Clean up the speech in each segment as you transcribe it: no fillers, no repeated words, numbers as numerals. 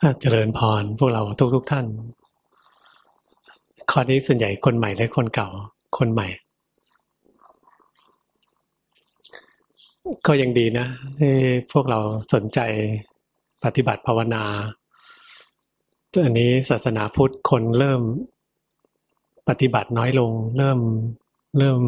เจริญพรพวกเราทุกท่านข้อนี้ส่วนใหญ่คนใหม่และคนเก่าคนใหม่ก็ยังดีนะที่พวกเราสนใจปฏิบัติภาวนาอันนี้ศาสนาพุทธคนเริ่มปฏิบัติน้อยลงเริ่ม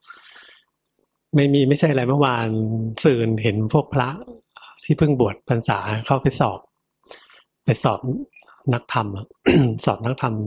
ไม่ใช่อะไรเมื่อวานสื่อเห็นพวกพระที่เพิ่งบวชพรรษาเข้าไปสอบนักธรรม สอบนักธรรม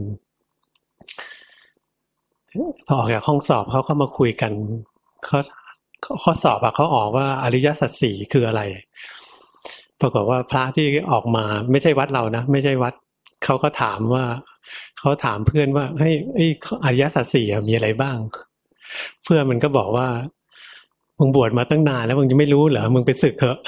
พอออกจากห้องสอบเขาก็มาคุยกันเขาข้อสอบเขาออกว่าอริยสัจสี่คืออะไรปรากฏว่าพระที่ออกมาไม่ใช่วัดเรานะไม่ใช่วัดเขาก็ถามว่าเขาถามเพื่อนว่าเฮ้ยอริยสัจสี่มีอะไรบ้างเพื่อนมันก็บอกว่ามึงบวชมาตั้งนานแล้วมึงจะไม่รู้เหรอมึงไปศึกเถอะ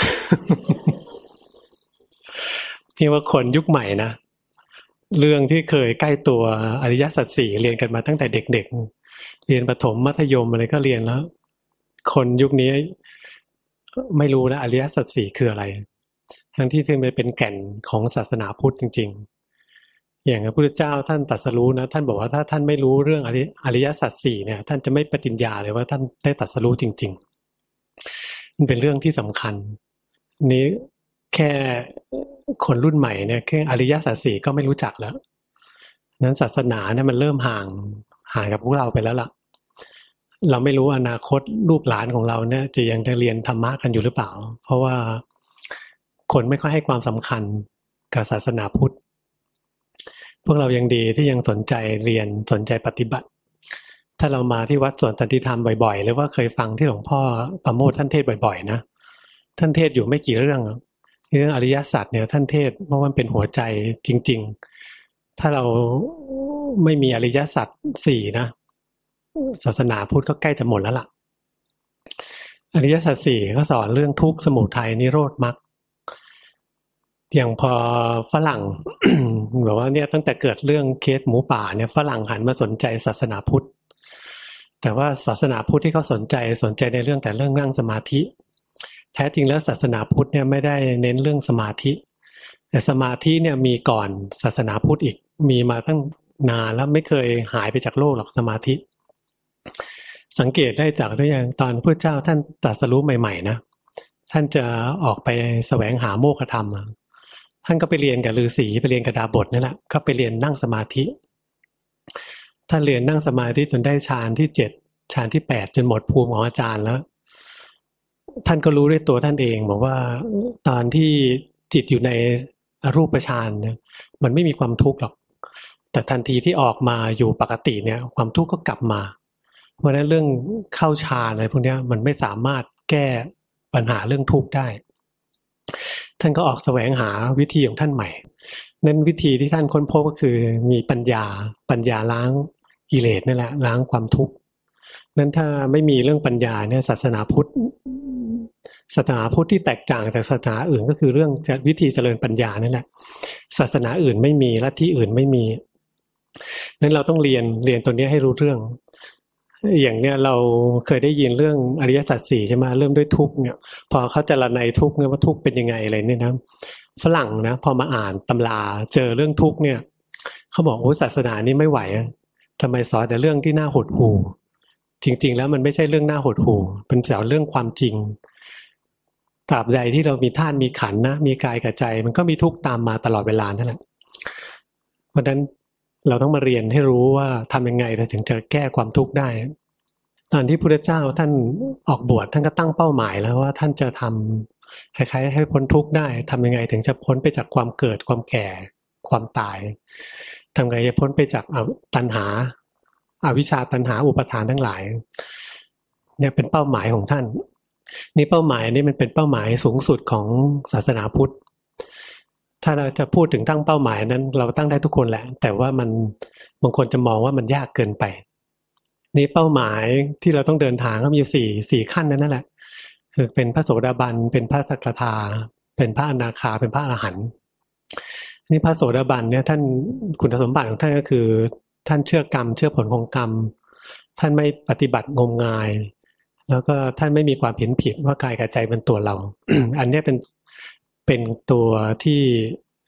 พี่ว่าคนยุคใหม่นะเรื่องที่เคยใกล้ตัวอริยสัจสี่เรียนกันมาตั้งแต่เด็กๆเรียนประถมมัธยมอะไรก็เรียนแล้วคนยุคนี้ไม่รู้นะอริยสัจสี่คืออะไรทั้งที่มันเป็นแก่นของศาสนาพุทธจริงๆอย่างพระพุทธเจ้าท่านตรัสรู้นะท่านบอกว่าถ้าท่านไม่รู้เรื่องอริยสัจสี่เนี่ยท่านจะไม่ปฏิญญาเลยว่าท่านได้ตรัสรู้จริงๆมันเป็นเรื่องที่สำคัญนี้แค่คนรุ่นใหม่เนี่ยแค่อริยสัจสี่ก็ไม่รู้จักแล้วนั้นศาสนาเนี่ยมันเริ่มห่างกับพวกเราไปแล้วล่ะเราไม่รู้อนาคตลูกหลานของเราเนี่ยจะยังได้เรียนธรรมะกันอยู่หรือเปล่าเพราะว่าคนไม่ค่อยให้ความสำคัญกับศาสนาพุทธพวกเรายังดีที่ยังสนใจเรียนสนใจปฏิบัติถ้าเรามาที่วัดสวนสันติธรรมบ่อยๆหรือว่าเคยฟังที่หลวงพ่อประโมทท่านเทศบ่อยๆนะท่านเทศอยู่ไม่กี่เรื่องอริยสัจเนี่ยท่านเทศเพราะมันเป็นหัวใจจริงๆถ้าเราไม่มีอริยสัจสี่นะศาสนาพุทธก็ใกล้จะหมดแล้วล่ะอริยสัจสี่ก็สอนเรื่องทุกข์สมุทัยนิโรธมรรคอย่างพอฝรั่ง บอกว่าเนี่ยตั้งแต่เกิดเรื่องเคสหมูป่าเนี่ยฝรั่งหันมาสนใจศาสนาพุทธแต่ว่าศาสนาพุทธที่เขาสนใจในเรื่องแต่เรื่องนั่งสมาธิแท้จริงแล้วศาสนาพุทธเนี่ยไม่ได้เน้นเรื่องสมาธิแต่สมาธิเนี่ยมีก่อนศาสนาพุทธอีกมีมาตั้งนานแล้วไม่เคยหายไปจากโลกหรอกสมาธิสังเกตได้จากตัวอย่างตอนพระเจ้าท่านตรัสรู้ใหม่ๆนะท่านจะออกไปแสวงหาโมฆะธรรมท่านก็ไปเรียนกับฤาษีไปเรียนกับดาบทนั่นแหละก็ไปเรียนนั่งสมาธิท่านเรียนนั่งสมาธิจนได้ฌานที่7ฌานที่8จนหมดภูมิของอาจารย์แล้วท่านก็รู้ด้วยตัวท่านเองบอกว่าตอนที่จิตอยู่ในรูปฌานเนี่ยมันไม่มีความทุกข์หรอกแต่ทันทีที่ออกมาอยู่ปกติเนี่ยความทุกข์ก็กลับมาเพราะฉะนั้นเรื่องเข้าฌานอะไรพวกนี้มันไม่สามารถแก้ปัญหาเรื่องทุกข์ได้ท่านก็ออกแสวงหาวิธีของท่านใหม่นั้นวิธีที่ท่านค้นพบก็คือมีปัญญาล้างกิเลสนั่นแหละล้างความทุกข์นั้นถ้าไม่มีเรื่องปัญญาเนี่ยศาสนาพุทธที่แตกต่างจากศาสนาอื่นก็คือเรื่องวิธีเจริญปัญญานั่นแหละศาสนาอื่นไม่มีลัทธิอื่นไม่มีนั้นเราต้องเรียนตัวนี้ให้รู้เรื่องอย่างเนี้ยเราเคยได้ยินเรื่องอริยสัจสี่ใช่ไหมเริ่มด้วยทุกข์เนี่ยพอเขาจะละในทุกข์เนี่ยว่าทุกข์เป็นยังไงอะไรเนี่ยนะฝรั่งนะพอมาอ่านตำราเจอเรื่องทุกข์เนี่ยเขาบอกโอ้ศาสนานี้ไม่ไหวทำไมสอนแต่เรื่องที่น่าหดหู่จริงๆแล้วมันไม่ใช่เรื่องน่าหดหู่เป็นสอนเรื่องความจริงตราบใดที่เรามีธาตุมีขันธ์นะมีกายกับใจมันก็มีทุกข์ตามมาตลอดเวลานั่นแหละเพราะฉะนั้นเราต้องมาเรียนให้รู้ว่าทำยังไงเราถึงจะแก้ความทุกข์ได้ตอนที่พระพุทธเจ้าท่านออกบวชท่านก็ตั้งเป้าหมายแล้วว่าท่านจะทำคล้ายๆให้พ้นทุกข์ได้ทำยังไงถึงจะพ้นไปจากความเกิดความแก่ความตายทำไงจะพ้นไปจากตัณหาอวิชชาตัณหาอุปาทานทั้งหลายเนี่ยเป็นเป้าหมายของท่านนี่เป้าหมายนี้มันเป็นเป้าหมายสูงสุดของศาสนาพุทธถ้าเราจะพูดถึงตั้งเป้าหมายนั้นเราตั้งได้ทุกคนแหละแต่ว่ามันบางคนจะมองว่ามันยากเกินไปนี่เป้าหมายที่เราต้องเดินทางก็มีสี่ขั้นนั่นแหละคือเป็นพระโสดาบันเป็นพระสกทาเป็นพระอนาคาเป็นพระอรหันต์นี่พระโสดาบันเนี่ยท่านคุณสมบัติของท่านก็คือท่านเชื่อกรรมเชื่อผลของกรรมท่านไม่ปฏิบัติงมงายแล้วก็ท่านไม่มีความเห็นผิดว่ากายกับใจเป็นตัวเรา อันนี้เป็นตัว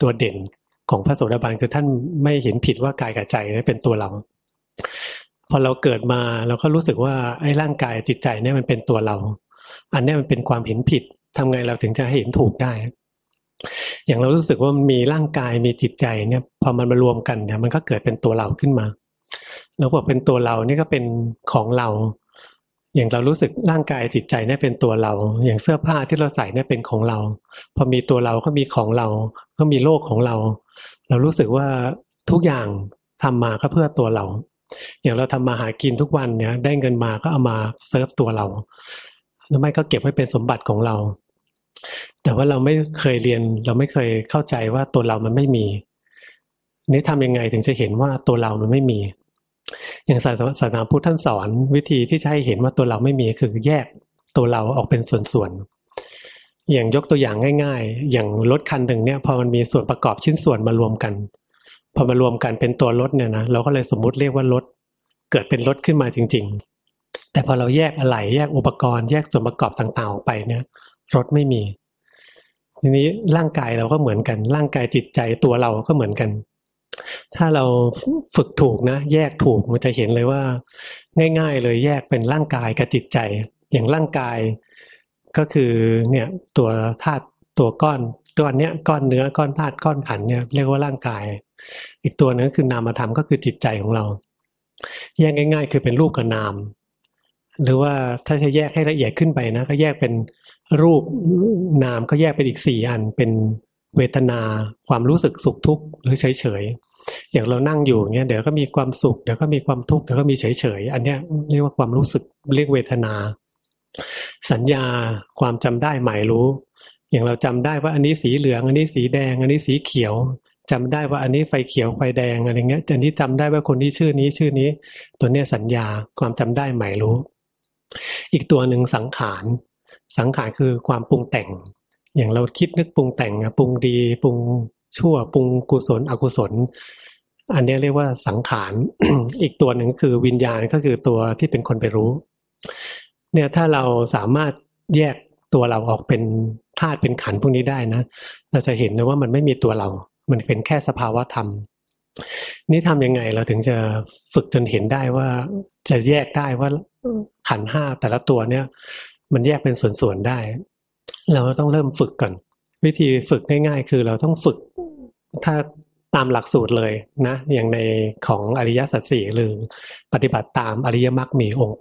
ตัวเด่นของพระโสดาบันคือท่านไม่เห็นผิดว่ากายกับใจนี่เป็นตัวเราพอเราเกิดมาเราก็รู้สึกว่าไอ้ร่างกายจิตใจเนี่ยมันเป็นตัวเราอันนี้มันเป็นความเห็นผิดทำไงเราถึงจะเห็นถูกได้อย่างเรารู้สึกว่ามันมีร่างกายมีจิตใจเนี่ยพอมันมารวมกันเนี่ยมันก็เกิดเป็นตัวเราขึ้นมาแล้วบอกเป็นตัวเรานี่ก็เป็นของเราอย่างเรารู้สึกร่างกายจิตใจเนี่ยเป็นตัวเราอย่างเสื้อผ้าที่เราใส่เนี่ยเป็นของเราพอมีตัวเราก็มีของเราก็มีโลกของเราเรารู้สึกว่าทุกอย่างทำมาก็เพื่อตัวเราอย่างเราทำมาหากินทุกวันเนี่ยได้เงินมาก็เอามาเซิร์ฟตัวเราหรือไม่ก็เก็บไว้เป็นสมบัติของเราแต่ว่าเราไม่เคยเรียนเราไม่เคยเข้าใจว่าตัวเรามันไม่มีนี่ทำยังไงถึงจะเห็นว่าตัวเรามันไม่มีอย่างศาสนาพุทธท่านสอนวิธีที่จะให้เห็นว่าตัวเราไม่มีคือแยกตัวเราออกเป็นส่วนๆอย่างยกตัวอย่างง่ายๆอย่างรถคันหนึ่งเนี่ยพอมันมีส่วนประกอบชิ้นส่วนมารวมกันพอมารวมกันเป็นตัวรถเนี่ยนะเราก็เลยสมมุติเรียกว่ารถเกิดเป็นรถขึ้นมาจริงๆแต่พอเราแยกอะไหล่แยกอุปกรณ์แยกส่วนประกอบต่างๆออกไปเนี่ยรถไม่มีทีนี้ร่างกายเราก็เหมือนกันร่างกายจิตใจตัวเราก็เหมือนกันถ้าเราฝึกถูกนะแยกถูกมันจะเห็นเลยว่าง่ายๆเลยแยกเป็นร่างกายกับจิตใจอย่างร่างกายก็คือเนี่ยตัวธาตุตัวก้อนเนี้ยก้อนเนื้อก้อนธาตุก้อนขันธ์เนี่ยเรียกว่าร่างกายอีกตัวนึงคือนามธรรมก็คือจิตใจของเราแยกง่ายๆคือเป็นรูปกับนามหรือว่าถ้าจะแยกให้ละเอียดขึ้นไปนะก็แยกเป็นรูปนามก็แยกเป็นอีก4อันเป็นเวทนาความรู้สึกสุขทุกข์หรือเฉยๆอย่างเรานั่งอยู่เงี้ยเดี๋ยวก็มีความสุขเดี๋ยวก็มีความทุกข์เดี๋ยวก็มีเฉยๆอันเนี้ยเรียกว่าความรู้สึกเรียกเวทนาสัญญาความจำได้หมายรู้อย่างเราจำได้ว่าอันนี้สีเหลืองอันนี้สีแดงอันนี้สีเขียวจำได้ว่าอันนี้ไฟเขียวไฟแดงอะไรเงี้ยอันนี้จำได้ว่าคนนี้ชื่อนี้ตัวเนี้ยสัญญาความจำได้หมายรู้อีกตัวหนึ่งสังขารคือความปรุงแต่งอย่างเราคิดนึกปรุงแต่งปรุงดีปรุงชั่วปรุงกุศลอกุศลอันนี้เรียกว่าสังขาร อีกตัวหนึ่งคือวิญญาณก็คือตัวที่เป็นคนไปรู้เนี่ยถ้าเราสามารถแยกตัวเราออกเป็นธาตุเป็นขันธ์พวกนี้ได้นะเราจะเห็นนะว่ามันไม่มีตัวเรามันเป็นแค่สภาวะธรรมนี่ทำยังไงเราถึงจะฝึกจนเห็นได้ว่าจะแยกได้ว่าขันธ์5แต่ละตัวเนี่ยมันแยกเป็นส่วนๆได้เราต้องเริ่มฝึกก่อนวิธีฝึกง่ายๆคือเราต้องฝึกถ้าตามหลักสูตรเลยนะอย่างในของอริยสัจสี่หรือปฏิบัติตามอริยมรรคมีองค์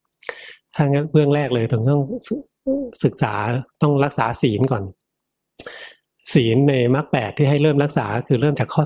8ถ้างั้นเบื้องแรกเลยต้องศึกษาต้องรักษาศีลก่อนศีลในมรรค8ที่ให้เริ่มรักษาคือเริ่มจากข้อ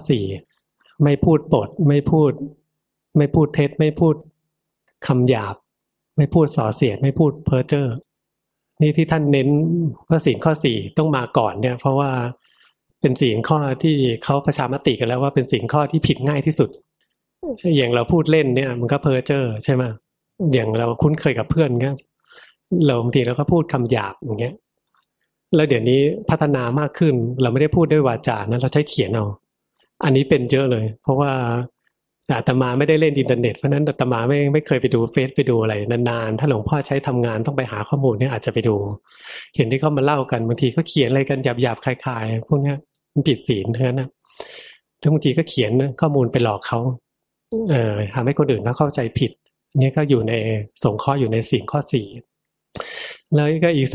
4ไม่พูดปดไม่พูดเท็จไม่พูดคำหยาบไม่พูดส่อเสียดไม่พูดเพ้อเจ้อนี่ที่ท่านเน้นว่าศีลข้อ4ต้องมาก่อนเนี่ยเพราะว่าเป็นศีลข้อที่เขาประชามติกันแล้วว่าเป็นศีลข้อที่ผิดง่ายที่สุดอย่างเราพูดเล่นเนี่ยมันก็เพ้อเจ้อใช่ไหมอย่างเราคุ้นเคยกับเพื่อนเงี้ยเราบางทีเราก็พูดคำหยาบอย่างเงี้ยแล้วเดี๋ยวนี้พัฒนามากขึ้นเราไม่ได้พูดด้วยวาจานะเราใช้เขียนเอาอันนี้เป็นเยอะเลยเพราะว่าอาตมาไม่ได้เล่นอินเทอร์เน็ตเพราะนั้นอาตมาไม่เคยไปดูเฟซไปดูอะไรนานๆถ้าหลวงพ่อใช้ทำงานต้องไปหาข้อมูลเนี่ยอาจจะไปดูเห็นที่เขามาเล่ากันบางทีก็เขียนอะไรกันหยาบๆคลายๆพวกเนี้ยมันผิดศีลเท่านั้นนะแล้วบางทีก็เขียนข้อมูลไปหลอกเขาทำให้คนอื่นเขาเข้าใจผิดนี่ก็อยู่ในสงเคราะห์อยู่ในศีลข้อ4แล้วก็อีก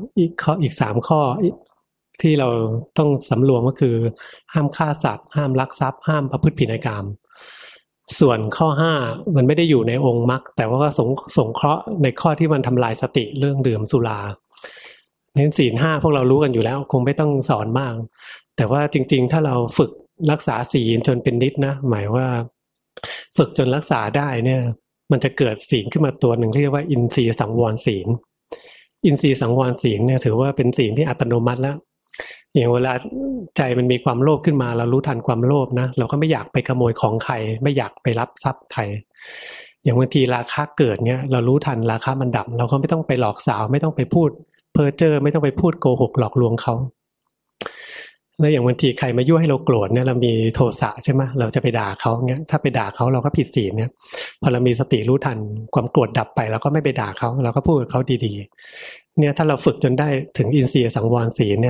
3ข้อที่เราต้องสำรวมก็คือห้ามฆ่าสัตว์ห้ามลักทรัพย์ห้ามประพฤติผิดในกามส่วนข้อ5มันไม่ได้อยู่ในองค์มรรคแต่ว่าก็สงเคราะห์ในข้อที่มันทำลายสติเรื่องดื่มสุราเน้นศีล5พวกเรารู้กันอยู่แล้วคงไม่ต้องสอนมากแต่ว่าจริงๆถ้าเราฝึกรักษาศีลจนเป็นนิจนะหมายว่าฝึกจนรักษาได้เนี่ยมันจะเกิดศีลขึ้นมาตัวหนึ่งเรียกว่าอินทรีย์สังวรศีลอินทรีย์สังวรศีลเนี่ยถือว่าเป็นศีลที่อัตโนมัติแล้วอย่างเวลาใจมันมีความโลภขึ้นมาเรารู้ทันความโลภนะเราก็ไม่อยากไปขโมยของใครไม่อยากไปรับทรัพย์ใครอย่างบางทีราคะเกิดเนี่ยเรารู้ทันราคะมันดับเราก็ไม่ต้องไปหลอกสาวไม่ต้องไปพูดเพ้อเจ้อไม่ต้องไปพูดโกหกหลอกลวงเขาแล้วอย่างบางทีใครมายั่วให้เราโกรธเนี่ยเรามีโทสะใช่ไหมเราจะไปด่าเขาเนี่ยถ้าไปด่าเขาเราก็ผิดศีลเนี่ยพอเรามีสติรู้ทันความโกรธดับไปเราก็ไม่ไปด่าเขาเราก็พูดกับเขาดีๆเนี่ยถ้าเราฝึกจนได้ถึงอินทรีย์สังวรศีลเนี่ย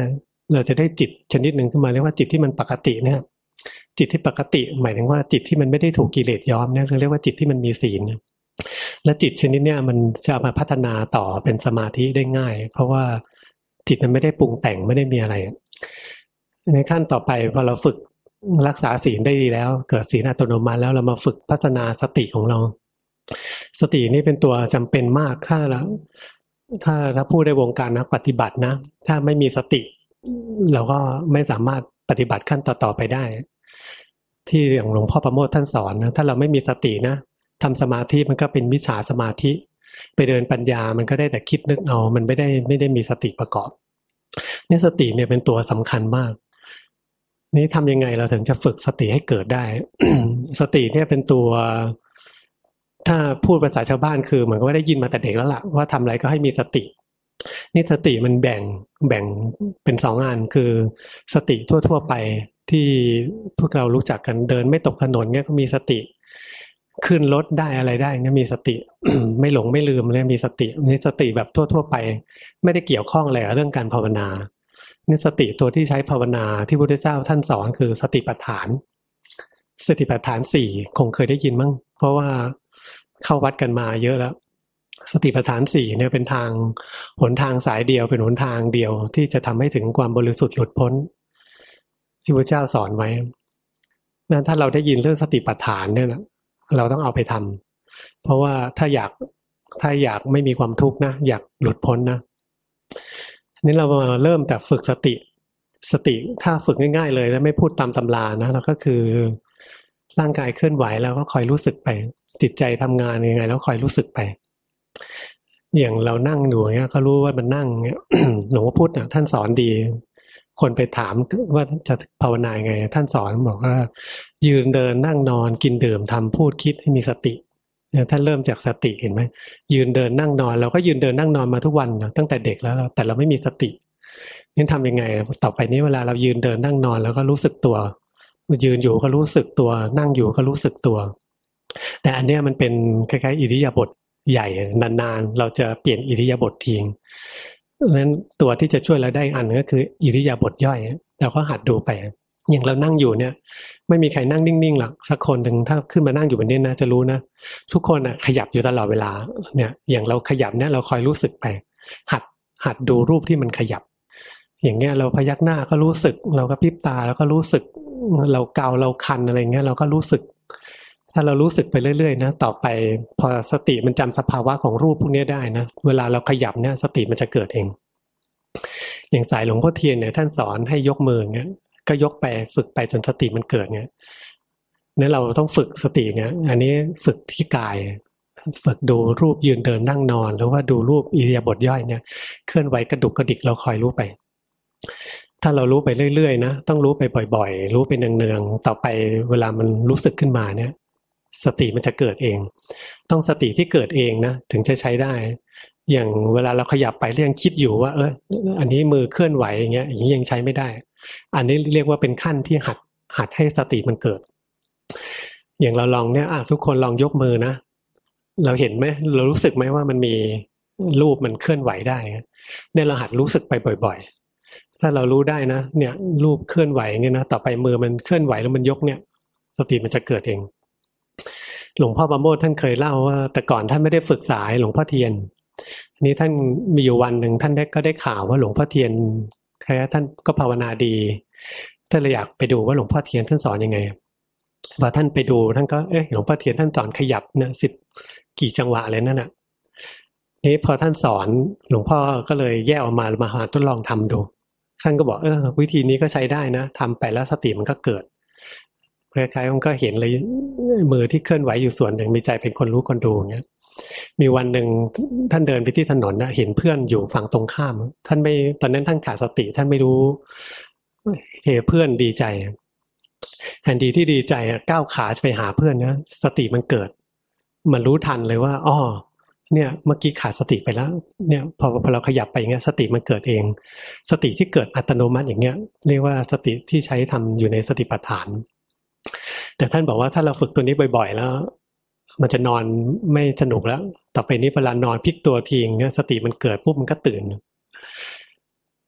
เราจะได้จิตชนิดหนึ่งขึ้นมาเรียกว่าจิตที่มันปกติเนี่ยจิตที่ปกติหมายถึงว่าจิตที่มันไม่ได้ถูกกิเลสย้อมเนี่ยเรียกว่าจิตที่มันมีศีลและจิตชนิดเนี้ยมันจะมาพัฒนาต่อเป็นสมาธิได้ง่ายเพราะว่าจิตมันไม่ได้ปรุงแต่งไม่ได้มีอะไรในขั้นต่อไปพอเราฝึกรักษาศีลได้ดีแล้วเกิดศีลอัตโนมัติแล้วเรามาฝึกพัฒนาสติของเราสตินี่เป็นตัวจำเป็นมากถ้าพูดในวงการนักปฏิบัตินะถ้าไม่มีสติเราก็ไม่สามารถปฏิบัติขั้นต่อไปได้ที่อย่างหลวงพ่อประโมทท่านสอนนะถ้าเราไม่มีสตินะทำสมาธิมันก็เป็นมิจฉาสมาธิไปเดินปัญญามันก็ได้แต่คิดนึกเอามันไม่ได้มีสติประกอบนี่สติเนี่ยเป็นตัวสำคัญมากนี่ทำยังไงเราถึงจะฝึกสติให้เกิดได้ สติเนี่ยเป็นตัวถ้าพูดภาษาชาวบ้านคือเหมือนกับว่าได้ยินมาแต่เด็กแล้วล่ะว่าทำอะไรก็ให้มีสตินี่สติมันแบ่งเป็นสองอันคือสติทั่วไปที่พวกเรารู้จักกันเดินไม่ตกถนนเนี่ยก็มีสติขึ้นรถได้อะไรได้เนี่ยมีสติ ไม่หลงไม่ลืมเลยมีสตินี่สติแบบทั่วไปไม่ได้เกี่ยวข้องอะไรกับเรื่องการภาวนานี่สติตัวที่ใช้ภาวนาที่พระพุทธเจ้าท่านสอนคือสติปัฏฐานสี่คงเคยได้ยินมั้งเพราะว่าเข้าวัดกันมาเยอะแล้วสติปัฏฐานสี่เนี่ยเป็นหนทางสายเดียวเป็นหนทางเดียวที่จะทำให้ถึงความบริสุทธิ์หลุดพ้นที่พระเจ้าสอนไว้นั้นถ้าเราได้ยินเรื่องสติปัฏฐานเนี่ยนะเราต้องเอาไปทำเพราะว่าถ้าอยากไม่มีความทุกข์นะอยากหลุดพ้นนะนี่เรามาเริ่มแต่ฝึกสติถ้าฝึกง่ายๆเลยแล้วไม่พูดตามตำรานะเราก็คือร่างกายเคลื่อนไหวแล้วก็คอยรู้สึกไปจิตใจทำงานยังไงแล้วคอยรู้สึกไปอย่างเรานั่งอยู่เงี้ยก็รู้ว่ามันนั่งเงี้ย หลวงพ่อพุธท่านสอนดีคนไปถามว่าจะภาวนาไงท่านสอนบอกว่ายืนเดินนั่งนอนกินดื่มทำพูดคิดให้มีสติท่านเริ่มจากสติเห็นไหมยืนเดินนั่งนอนเราก็ยืนเดินนั่งนอนมาทุกวันนะตั้งแต่เด็กแล้วแต่เราไม่มีสตินี่ทำยังไงต่อไปนี้เวลาเรายืนเดินนั่งนอนแล้วก็รู้สึกตัวยืนอยู่ก็รู้สึกตัวนั่งอยู่ก็รู้สึกตัวแต่อันเนี้ยมันเป็นคล้ายๆอิริยาบถใหญ่นานๆเราจะเปลี่ยนอิริยาบถทิ้งเพราะฉะนั้นตัวที่จะช่วยเราได้อันนึงก็คืออิริยาบถย่อยเราก็หัดดูไปอย่างเรานั่งอยู่เนี่ยไม่มีใครนั่งนิ่งๆหรอกสักคนหนึ่งถ้าขึ้นมานั่งอยู่บนนี้นะจะรู้นะทุกคนขยับอยู่ตลอดเวลาเนี่ยอย่างเราขยับเนี่ยเราคอยรู้สึกไปหัดดูรูปที่มันขยับอย่างเงี้ยเราพยักหน้าก็รู้สึกเราก็พริบตาแล้วก็รู้สึกเราเกาเราคันอะไรเงี้ยเราก็รู้สึกถ้าเรารู้สึกไปเรื่อยๆนะต่อไปพอสติมันจำสภาวะของรูปพวกนี้ได้นะเวลาเราขยับเนี่ยสติมันจะเกิดเองอย่างสายหลวงพ่อเทียนเนี่ยท่านสอนให้ยกมือเงี้ยก็ยกไปฝึกไปจนสติมันเกิดเนี่ยนี่เราต้องฝึกสติเนี่ยอันนี้ฝึกที่กายฝึกดูรูปยืนเดินนั่งนอนหรือว่าดูรูปอิริยาบถย่อยเนี่ยเคลื่อนไหวกระดุกกระดิกเราคอยรู้ไปถ้าเรารู้ไปเรื่อยๆนะต้องรู้ไปบ่อยๆรู้ไปเนืองๆต่อไปเวลามันรู้สึกขึ้นมาเนี่ยสติมันจะเกิดเองต้องสติที่เกิดเองนะถึงจะใช้ได้อย่างเวลาเราขยับไปเรื่องคิดอยู่ว่าอันนี้มือเคลื่อนไหวอย่างเงี้ยอย่างนี้ยังใช้ไม่ได้อันนี้เรียกว่าเป็นขั้นที่หัดให้สติมันเกิดอย่างเราลองเนี่ยทุกคนลองยกมือนะเราเห็นไหมเรารู้สึกไหมว่ามันมีรูปมันเคลื่อนไหวได้เนี่ยเราหัดรู้สึกไปบ่อยๆถ้าเรารู้ได้นะเนี่ยรูปเคลื่อนไหวเนี่ยนะต่อไปมือมันเคลื่อนไหวแล้วมันยกเนี่ยสติมันจะเกิดเองหลวงพ่อประโมทท่านเคยเล่าว่าแต่ก่อนท่านไม่ได้ฝึกสายหลวงพ่อเทียนนี้ท่านมีอยู่วันหนึ่งท่านก็ได้ข่าวว่าหลวงพ่อเทียนท่านก็ภาวนาดีท่านเลยอยากไปดูว่าหลวงพ่อเทียนท่านสอนยังไงพอท่านไปดูท่านก็หลวงพ่อเทียนท่านสอนขยับนะ10กี่จังหวะเลยนั่นน่ะนี้พอท่านสอนหลวงพ่อก็เลยแยกออกมาทดลองทำดูท่านก็บอกวิธีนี้ก็ใช้ได้นะทำไปแล้วสติมันก็เกิดคล้ายๆมันก็เห็นเลยมือที่เคลื่อนไหวอยู่ส่วนหนึ่งมีใจเป็นคนรู้คนดูอย่างเงี้ยมีวันหนึ่งท่านเดินไปที่ถนนนะเห็นเพื่อนอยู่ฝั่งตรงข้ามท่านไม่ตอนนั้นท่านขาดสติท่านไม่รู้เพื่อนดีใจทันทีที่ดีใจก้าวขาจะไปหาเพื่อนนะสติมันเกิดมันรู้ทันเลยว่าเนี่ยเมื่อกี้ขาดสติไปแล้วเนี่ยพอเราขยับไปอย่างเงี้ยสติมันเกิดเองสติที่เกิดอัตโนมัติอย่างเงี้ยเรียกว่าสติที่ใช้ทำอยู่ในสติปัฏฐานแต่ท่านบอกว่าถ้าเราฝึกตัวนี้บ่อยๆแล้วมันจะนอนไม่สนุกแล้วต่อไปนี้เวลานอนพลิกตัวทีอย่างเงี้ยสติมันเกิดปุ๊บมันก็ตื่นแ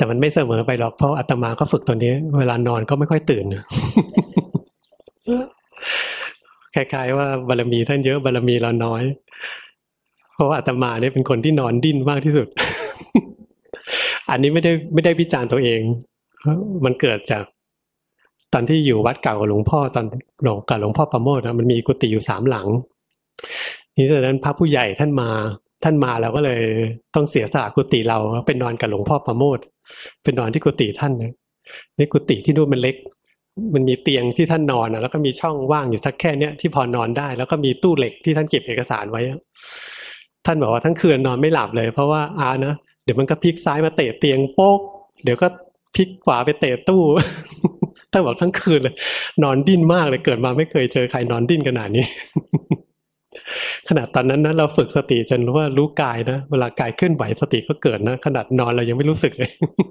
แต่มันไม่เสมอไปหรอกเพราะอาตมาก็ฝึกตัวนี้เวลานอนก็ไม่ค่อยตื่น คล้ายๆว่าบารมีท่านเยอะบารมีเราน้อยเพราะว่าอาตมาเนี่ยเป็นคนที่นอนดิ้นมากที่สุด อันนี้ไม่ได้วิจารณ์ตัวเองมันเกิดจากตอนที่อยู่วัดเก่ากับหลวงพ่อตอนกับหลวงพ่อประโมทนะมันมีกุฏิอยู่3 หลังนี่ตอนนั้นพระผู้ใหญ่ท่านมาเราก็เลยต้องเสียสละกุฏิเราเป็นนอนกับหลวงพ่อประโมทเป็นนอนที่กุฏิท่านนะนี่กุฏิที่นู่นมันเล็กมันมีเตียงที่ท่านนอนนะแล้วก็มีช่องว่างอยู่สักแค่เนี้ยที่พอนอนได้แล้วก็มีตู้เหล็กที่ท่านเก็บเอกสารไว้ท่านบอกว่าทั้งคืนนอนไม่หลับเลยเพราะว่านะเดี๋ยวมันก็พลิกซ้ายมาเตะเตียงโป๊กเดี๋ยวก็พลิกขวาไปเตะตู้ ท่านบอกทั้งคืนเลยนอนดิ้นมากเลยเกิดมาไม่เคยเจอใครนอนดิ้นขนาดนี้ ขนาดตอนนั้นนะเราฝึกสติจนรู้ว่ารู้กายนะเวลากายเคลื่อนไหวสติก็เกิดนะขนาดนอนเรายังไม่รู้สึกเลย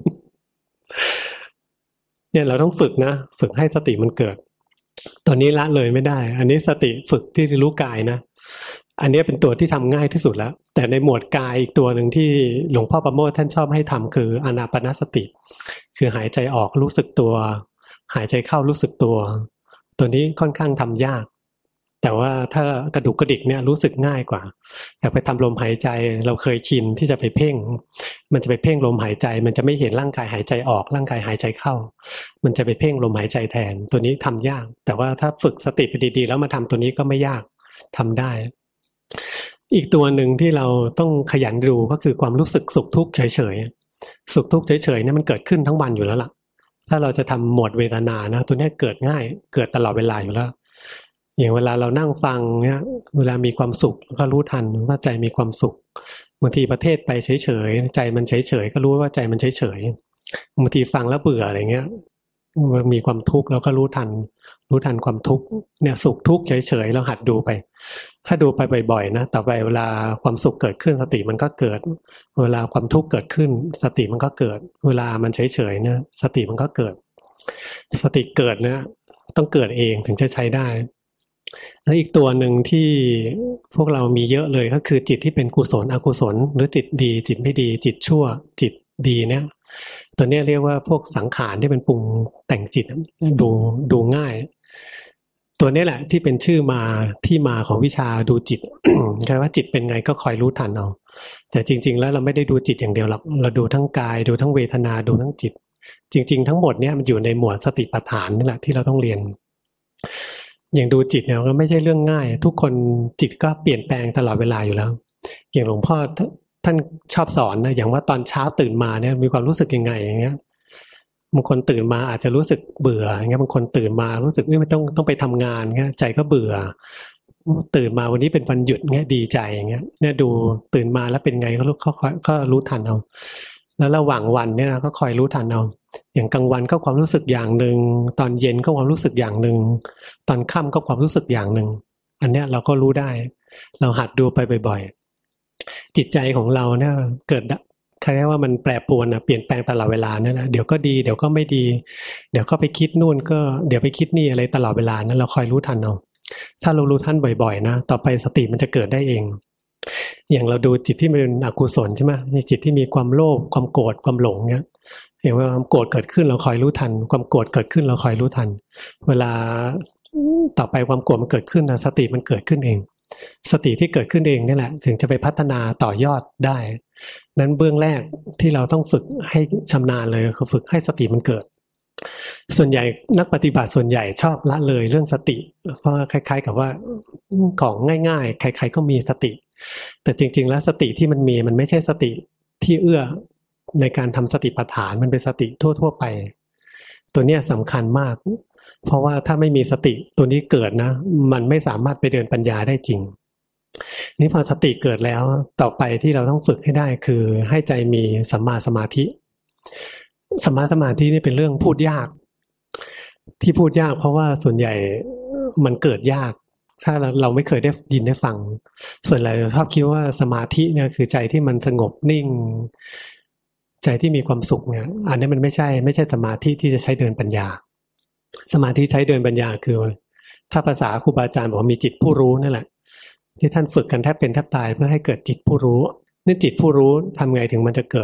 เนี่ยเราต้องฝึกนะฝึกให้สติมันเกิดตอนนี้ละเลยไม่ได้อันนี้สติฝึกที่รู้กายนะอันนี้เป็นตัวที่ทำง่ายที่สุดแล้วแต่ในหมวดกายอีกตัวหนึ่งที่หลวงพ่อประโมทท่านชอบให้ทำคืออานาปานสติคือหายใจออกรู้สึกตัวหายใจเข้ารู้สึกตัวตัวนี้ค่อนข้างทำยากแต่ว่าถ้ากระดุกกระดิกเนี่ยรู้สึกง่ายกว่าอยากไปทำลมหายใจเราเคยชินที่จะไปเพ่งมันจะไปเพ่งลมหายใจมันจะไม่เห็นร่างกายหายใจออกร่างกายหายใจเข้ามันจะไปเพ่งลมหายใจแทนตัวนี้ทำยากแต่ว่าถ้าฝึกสติไปดีๆแล้วมาทำตัวนี้ก็ไม่ยากทำได้อีกตัวหนึ่งที่เราต้องขยันดูก็คือความรู้สึกสุขทุกข์เฉยๆสุขทุกข์เฉยๆเนี่ยมันเกิดขึ้นทั้งวันอยู่แล้วล่ะถ้าเราจะทำหมวดเวทนานะตัวนี้เกิดง่ายเกิดตลอดเวลาอยู่แล้วอย่างเวลาเรานั่งฟังเนี่ยเวลามีความสุขก็รู้ทันว่าใจมีความสุขบางทีประเทศไปเฉยๆใจมันเฉยๆก็รู้ว่าใจมันเฉยๆบางทีฟังแล้วเบื่ออะไรเงี้ยมีความทุกข์เราก็รู้ทันความทุกข์เนี่ยสุขทุกข์เฉยๆเราหัดดูไปถ้าดูไปบ่อยๆนะต่อไปเวลาความสุขเกิดขึ้นสติมันก็เกิดเวลาความทุกข์เกิดขึ้นสติมันก็เกิดเวลามันเฉยๆนะสติมันก็เกิดสติเกิดนะต้องเกิดเองถึงจะใช้ได้แล้วอีกตัวหนึ่งที่พวกเรามีเยอะเลยก็คือจิตที่เป็นกุศลอกุศลหรือจิตดีจิตไม่ดีจิตชั่วจิตดีเนี่ยตัวนี้เรียกว่าพวกสังขารที่เป็นปรุงแต่งจิตดูง่ายตัวนี้แหละที่เป็นชื่อมาที่มาของวิชาดูจิต แค่ว่าจิตเป็นไงก็คอยรู้ทันเอาแต่จริงๆแล้วเราไม่ได้ดูจิตอย่างเดียวหรอกเราดูทั้งกายดูทั้งเวทนาดูทั้งจิตจริงๆทั้งหมดเนี่ยมันอยู่ในหมวดสติปัฏฐานนี่แหละที่เราต้องเรียนอย่างดูจิตเนี่ยก็ไม่ใช่เรื่องง่ายทุกคนจิตก็เปลี่ยนแปลงตลอดเวลาอยู่แล้วอย่างหลวงพ่อท่านชอบสอนนะอย่างว่าตอนเช้าตื่นมาเนี่ยมีความรู้สึกยังไงอย่างเงี้ยบางคนตื่นมาอาจจะรู้สึกเบื่ออย่างเงี้ยบางคนตื่นมารู้สึกไม่ต้องไปทำงานเงี้ยใจก็เบื่อตื่นมาวันนี้เป็นวันหยุดเงี้ยดีใจอย่างเงี้ยเนี่ยดูตื่นมาแล้วเป็นไงก็รู้ทันเอาแล้วระหว่างวันเนี่ยก็คอยรู้ทันเอาอย่างกลางวันก็ความรู้สึกอย่างหนึ่งตอนเย็นก็ความรู้สึกอย่างหนึ่งตอนค่ำก็ความรู้สึกอย่างหนึ่งอันเนี้ยเราก็รู้ได้เราหัดดูไปบ่อยๆจิตใจของเราเนี่ยเกิดใครเรียกว่ามันแปรปรวนนะเปลี่ยนแปลงตลอดเวลานั่นนะเดี๋ยวก็ดีเดี๋ยวก็ไม่ดีเดี๋ยวก็ไปคิดนู่นก็เดี๋ยวไปคิดนี่อะไรตลอดเวลานั้นเราคอยรู้ทันเอาถ้าเรารู้ทันบ่อยๆนะต่อไปสติมันจะเกิดได้เองอย่างเราดูจิตที่เป็นอกุศลใช่ไหมมีจิตที่มีความโลภความโกรธความหลงเนี้ยอย่างว่าความโกรธเกิดขึ้นเราคอยรู้ทันความโกรธเกิดขึ้นเราคอยรู้ทันเวลาต่อไปความโกรธมันเกิดขึ้นนะสติมันเกิดขึ้นเองสติที่เกิดขึ้นเองนี่แหละถึงจะไปพัฒนาต่อยอดได้นั้นเบื้องแรกที่เราต้องฝึกให้ชำนาญเลยคือฝึกให้สติมันเกิดส่วนใหญ่นักปฏิบัติส่วนใหญ่ชอบละเลยเรื่องสติเพราะคล้ายๆกับว่าของง่ายๆใครๆก็มีสติแต่จริงๆแล้วสติที่มันมีมันไม่ใช่สติที่เอื้อในการทำสติปัฏฐานมันเป็นสติทั่วๆไปตัวเนี้ยสำคัญมากเพราะว่าถ้าไม่มีสติตัวนี้เกิดนะมันไม่สามารถไปเดินปัญญาได้จริงนี่พอสติเกิดแล้วต่อไปที่เราต้องฝึกให้ได้คือให้ใจมีสัมมาสมาธิสัมมาสมาธินี่เป็นเรื่องพูดยากที่พูดยากเพราะว่าส่วนใหญ่มันเกิดยากถ้าเราไม่เคยได้ยินได้ฟังส่วนใหญ่เราชอบคิดว่าสมาธิเนี่ยคือใจที่มันสงบนิ่งใจที่มีความสุขเนี่ยอันนี้มันไม่ใช่สมาธิที่จะใช้เดินปัญญาสมาธิใช้เดินปัญญาคือถ้าภาษาครูบาอาจารย์บอกว่ามีจิตผู้รู้นั่นแหละที่ท่านฝึกกันแทบเป็นแทบตายเพื่อให้เกิดจิตผู้รู้นี่จิตผู้รู้ทำไงถึงมันจะเกิด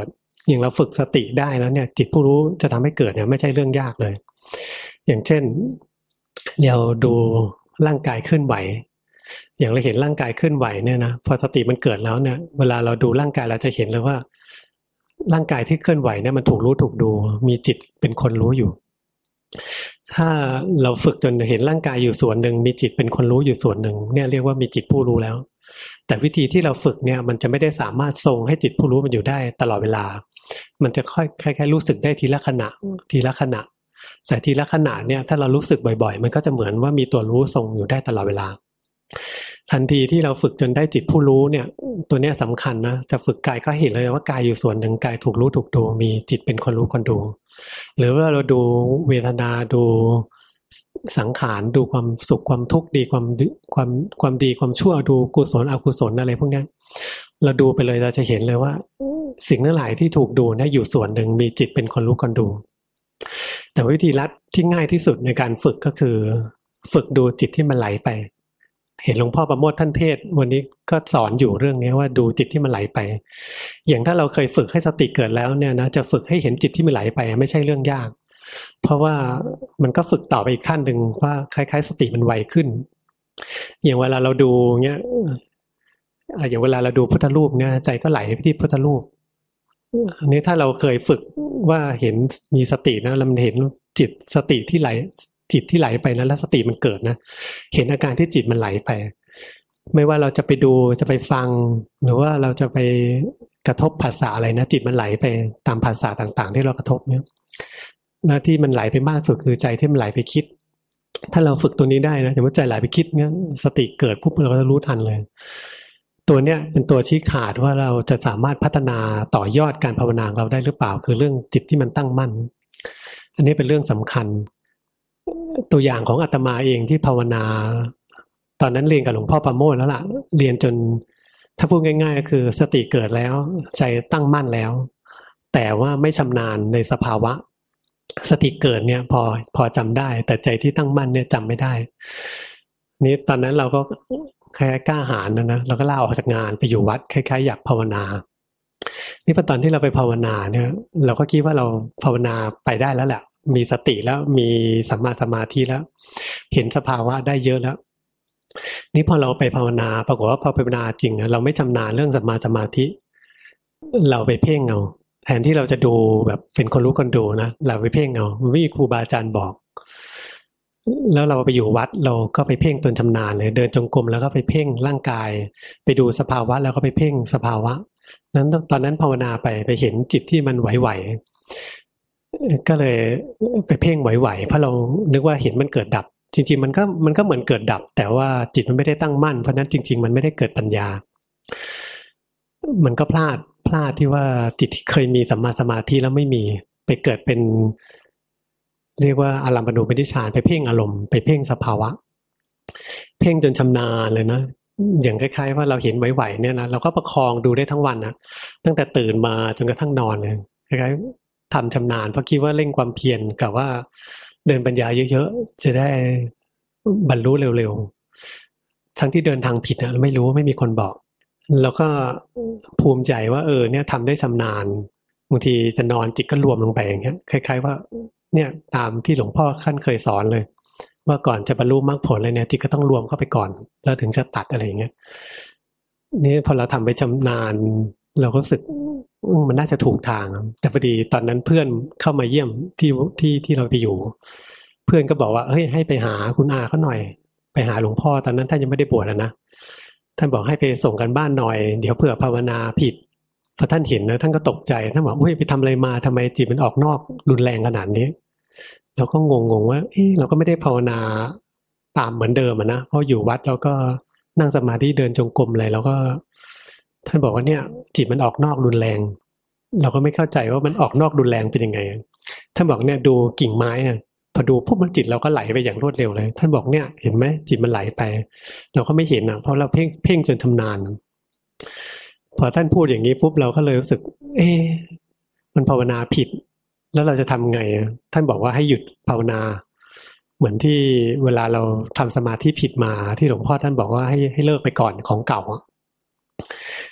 อย่างเราฝึกสติได้แล้วเนี่ยจิตผู้รู้จะทำให้เกิดเนี่ยไม่ใช่เรื่องยากเลยอย่างเช่นเราดูร่างกายเคลื่อนไหวอย่างเราเห็นร่างกายเคลื่อนไหวเนี่ยนะพอสติมันเกิดแล้วเนี่ยเวลาเราดูร่างกายเราจะเห็นเลยว่าร่างกายที่เคลื่อนไหวเนี่ยมันถูกรู้ถูกดูมีจิตเป็นคนรู้อยู่ถ้าเราฝึกจนเห็นร่างกายอยู่ส่วนหนึ่งมีจิตเป็นคนรู้อยู่ส่วนหนึ่งเนี่ยเรียกว่ามีจิตผู้รู้แล้วแต่วิธีที่เราฝึกเนี่ยมันจะไม่ได้สามารถทรงให้จิตผู้รู้มันอยู่ได้ตลอดเวลามันจะค่อยคล้ายๆรู้สึกได้ทีละขณะทีละขณะแต่ทีละขณะเนี่ยถ้าเรารู้สึกบ่อยๆมันก็จะเหมือนว่ามีตัวรู้ทรงอยู่ได้ตลอดเวลาทันทีที่เราฝึกจนได้จิตผู้รู้เนี่ยตัวเนี้ยสำคัญนะจะฝึกกายก็เห็นเลยว่ากายอยู่ส่วนหนึ่งกายถูกรู้ถูกดูมีจิตเป็นคนรู้คนดูหรือว่าเราดูเวทนาดูสังขารดูความสุขความทุกข์ดีความดีความชั่วดูกุศลอกุศลอะไรพวกนี้เราดูไปเลยเราจะเห็นเลยว่าสิ่งทั้งหลายที่ถูกดูเนี่ยอยู่ส่วนหนึ่งมีจิตเป็นคนรู้คนดูแต่วิธีลัดที่ง่ายที่สุดในการฝึกก็คือฝึกดูจิตที่มันไหลไปเห็นหลวงพ่อประโมทท่านเทศวันนี้ก็สอนอยู่เรื่องนี้ว่าดูจิตที่มันไหลไปอย่างถ้าเราเคยฝึกให้สติเกิดแล้วเนี่ยนะจะฝึกให้เห็นจิตที่มันไหลไปไม่ใช่เรื่องยากเพราะว่ามันก็ฝึกต่อไปอีกขั้นหนึ่งว่าคล้ายๆสติมันไวขึ้นอย่างเวลาเราดูเงี้ยอย่างเวลาเราดูพุทธรูปเนี่ยใจก็ไหลไปที่พุทธรูปอันนี้ถ้าเราเคยฝึกว่าเห็นมีสตินะแล้วมันเห็นจิตสติที่ไหลจิตที่ไหลไปนะแล้วสติมันเกิดนะเห็นอาการที่จิตมันไหลไปไม่ว่าเราจะไปดูจะไปฟังหรือว่าเราจะไปกระทบภาษาอะไรนะจิตมันไหลไปตามภาษาต่างๆที่เรากระทบเนี่ยหน้าที่มันไหลไปมากสุดคือใจที่มันไหลไปคิดถ้าเราฝึกตัวนี้ได้นะสมมติใจไหลไปคิดเนี่ยสติเกิดปุ๊บเราก็จะรู้ทันเลยตัวเนี้ยเป็นตัวชี้ขาดว่าเราจะสามารถพัฒนาต่อยอดการภาวนาของเราได้หรือเปล่าคือเรื่องจิตที่มันตั้งมั่นอันนี้เป็นเรื่องสำคัญตัวอย่างของอาตมาเองที่ภาวนาตอนนั้นเรียนกับหลวงพ่อประโมทแล้วล่ะเรียนจนถ้าพูดง่ายๆก็คือสติเกิดแล้วใจตั้งมั่นแล้วแต่ว่าไม่ชำนาญในสภาวะสติเกิดเนี่ยพอจำได้แต่ใจที่ตั้งมั่นเนี่ยจำไม่ได้นี่ตอนนั้นเราก็คล้ายๆกล้าหาญนะเราก็ลาออกจากงานไปอยู่วัดคล้ายๆอยากภาวนานี่พอตอนที่เราไปภาวนาเนี่ยเราก็คิดว่าเราภาวนาไปได้แล้วแหละมีสติแล้วมีสัมมาสมาธิแล้วเห็นสภาวะได้เยอะแล้วนี่พอเราไปภาวนาปรากฏว่าพอไปภาวนาจริงเราไม่ชำนาญเรื่องสัมมาสมาธิเราไปเพ่งเอาแทนที่เราจะดูแบบเป็นคนรู้คนดูนะเราไปเพ่งเอาไม่มีครูบาอาจารย์บอกแล้วเราไปอยู่วัดเราก็ไปเพ่งจนชำนาญเลยเดินจงกรมแล้วก็ไปเพ่งร่างกายไปดูสภาวะแล้วก็ไปเพ่งสภาวะนั้นตอนนั้นภาวนาไปเห็นจิตที่มันไหวๆก็เลยไปเพ่งไหวๆเพราะเรานึกว่าเห็นมันเกิดดับจริงๆมันก็เหมือนเกิดดับแต่ว่าจิตมันไม่ได้ตั้งมั่นเพราะนั้นจริงๆมันไม่ได้เกิดปัญญามันก็พลาดที่ว่าจิตที่เคยมีสัมมาสมาธิแล้วไม่มีไปเกิดเป็นเรียกว่าอารัมมณูปนิชฌานไปเพ่งอารมณ์ไปเพ่งสภาวะเพ่งจนชำนาญเลยนะอย่างคล้ายๆว่าเราเห็นไหวๆเนี่ยนะเราก็ประคองดูได้ทั้งวันนะตั้งแต่ตื่นมาจนกระทั่งนอนเลยคล้ายๆทำชำนาญเพราะคิดว่าเร่งความเพียรกับว่าเดินปัญญาเยอะๆจะได้บรรลุเร็วๆทั้งที่เดินทางผิดนะไม่รู้ไม่มีคนบอกแล้วก็ภูมิใจว่าเนี่ยทำได้ชำนาญบางทีจะนอนจิตก็รวมลงไปอย่างเงี้ยคล้ายๆว่าเนี่ยตามที่หลวงพ่อท่านเคยสอนเลยว่าก่อนจะบรรลุมรรคผลอะไรเนี่ยจิตก็ต้องรวมเข้าไปก่อนแล้วถึงจะตัดอะไรอย่างเงี้ยนี่พอเราทำไปชำนาญเราก็รู้สึกมันน่าจะถูกทางแต่พอดีตอนนั้นเพื่อนเข้ามาเยี่ยมที่เราไปอยู่เพื่อนก็บอกว่าเฮ้ยให้ไปหาคุณอาเขาหน่อยไปหาหลวงพ่อตอนนั้นท่านยังไม่ได้บวชนะท่านบอกให้ไปส่งกันบ้านหน่อยเดี๋ยวเผื่อภาวนาผิดพอท่านเห็นนะท่านก็ตกใจท่านบอกไปทำอะไรมาทำไมจิตมันออกนอกรุนแรงขนาดนี้เราก็งงว่าเราก็ไม่ได้ภาวนาตามเหมือนเดิมนะเพราะอยู่วัดเราก็นั่งสมาธิเดินจงกรมอะไรแล้วก็ท่านบอกว่าเนี่ยจิตมันออกนอกรุนแรงเราก็ไม่เข้าใจว่ามันออกนอกรุนแรงเป็นยังไงท่านบอกเนี่ยดูกิ่งไม้นะพอดูปุ๊บมันจิตเราก็ไหลไปอย่างรวดเร็วเลยท่านบอกเนี่ยเห็นไหมจิตมันไหลไปเราก็ไม่เห็นเพราะเราเพ่งจนชำนาญพอท่านพูดอย่างนี้ปุ๊บเราก็เลยรู้สึกมันภาวนาผิดแล้วเราจะทำไงท่านบอกว่าให้หยุดภาวนาเหมือนที่เวลาเราทำสมาธิผิดมาที่หลวงพ่อท่านบอกว่าให้เลิกไปก่อนของเก่า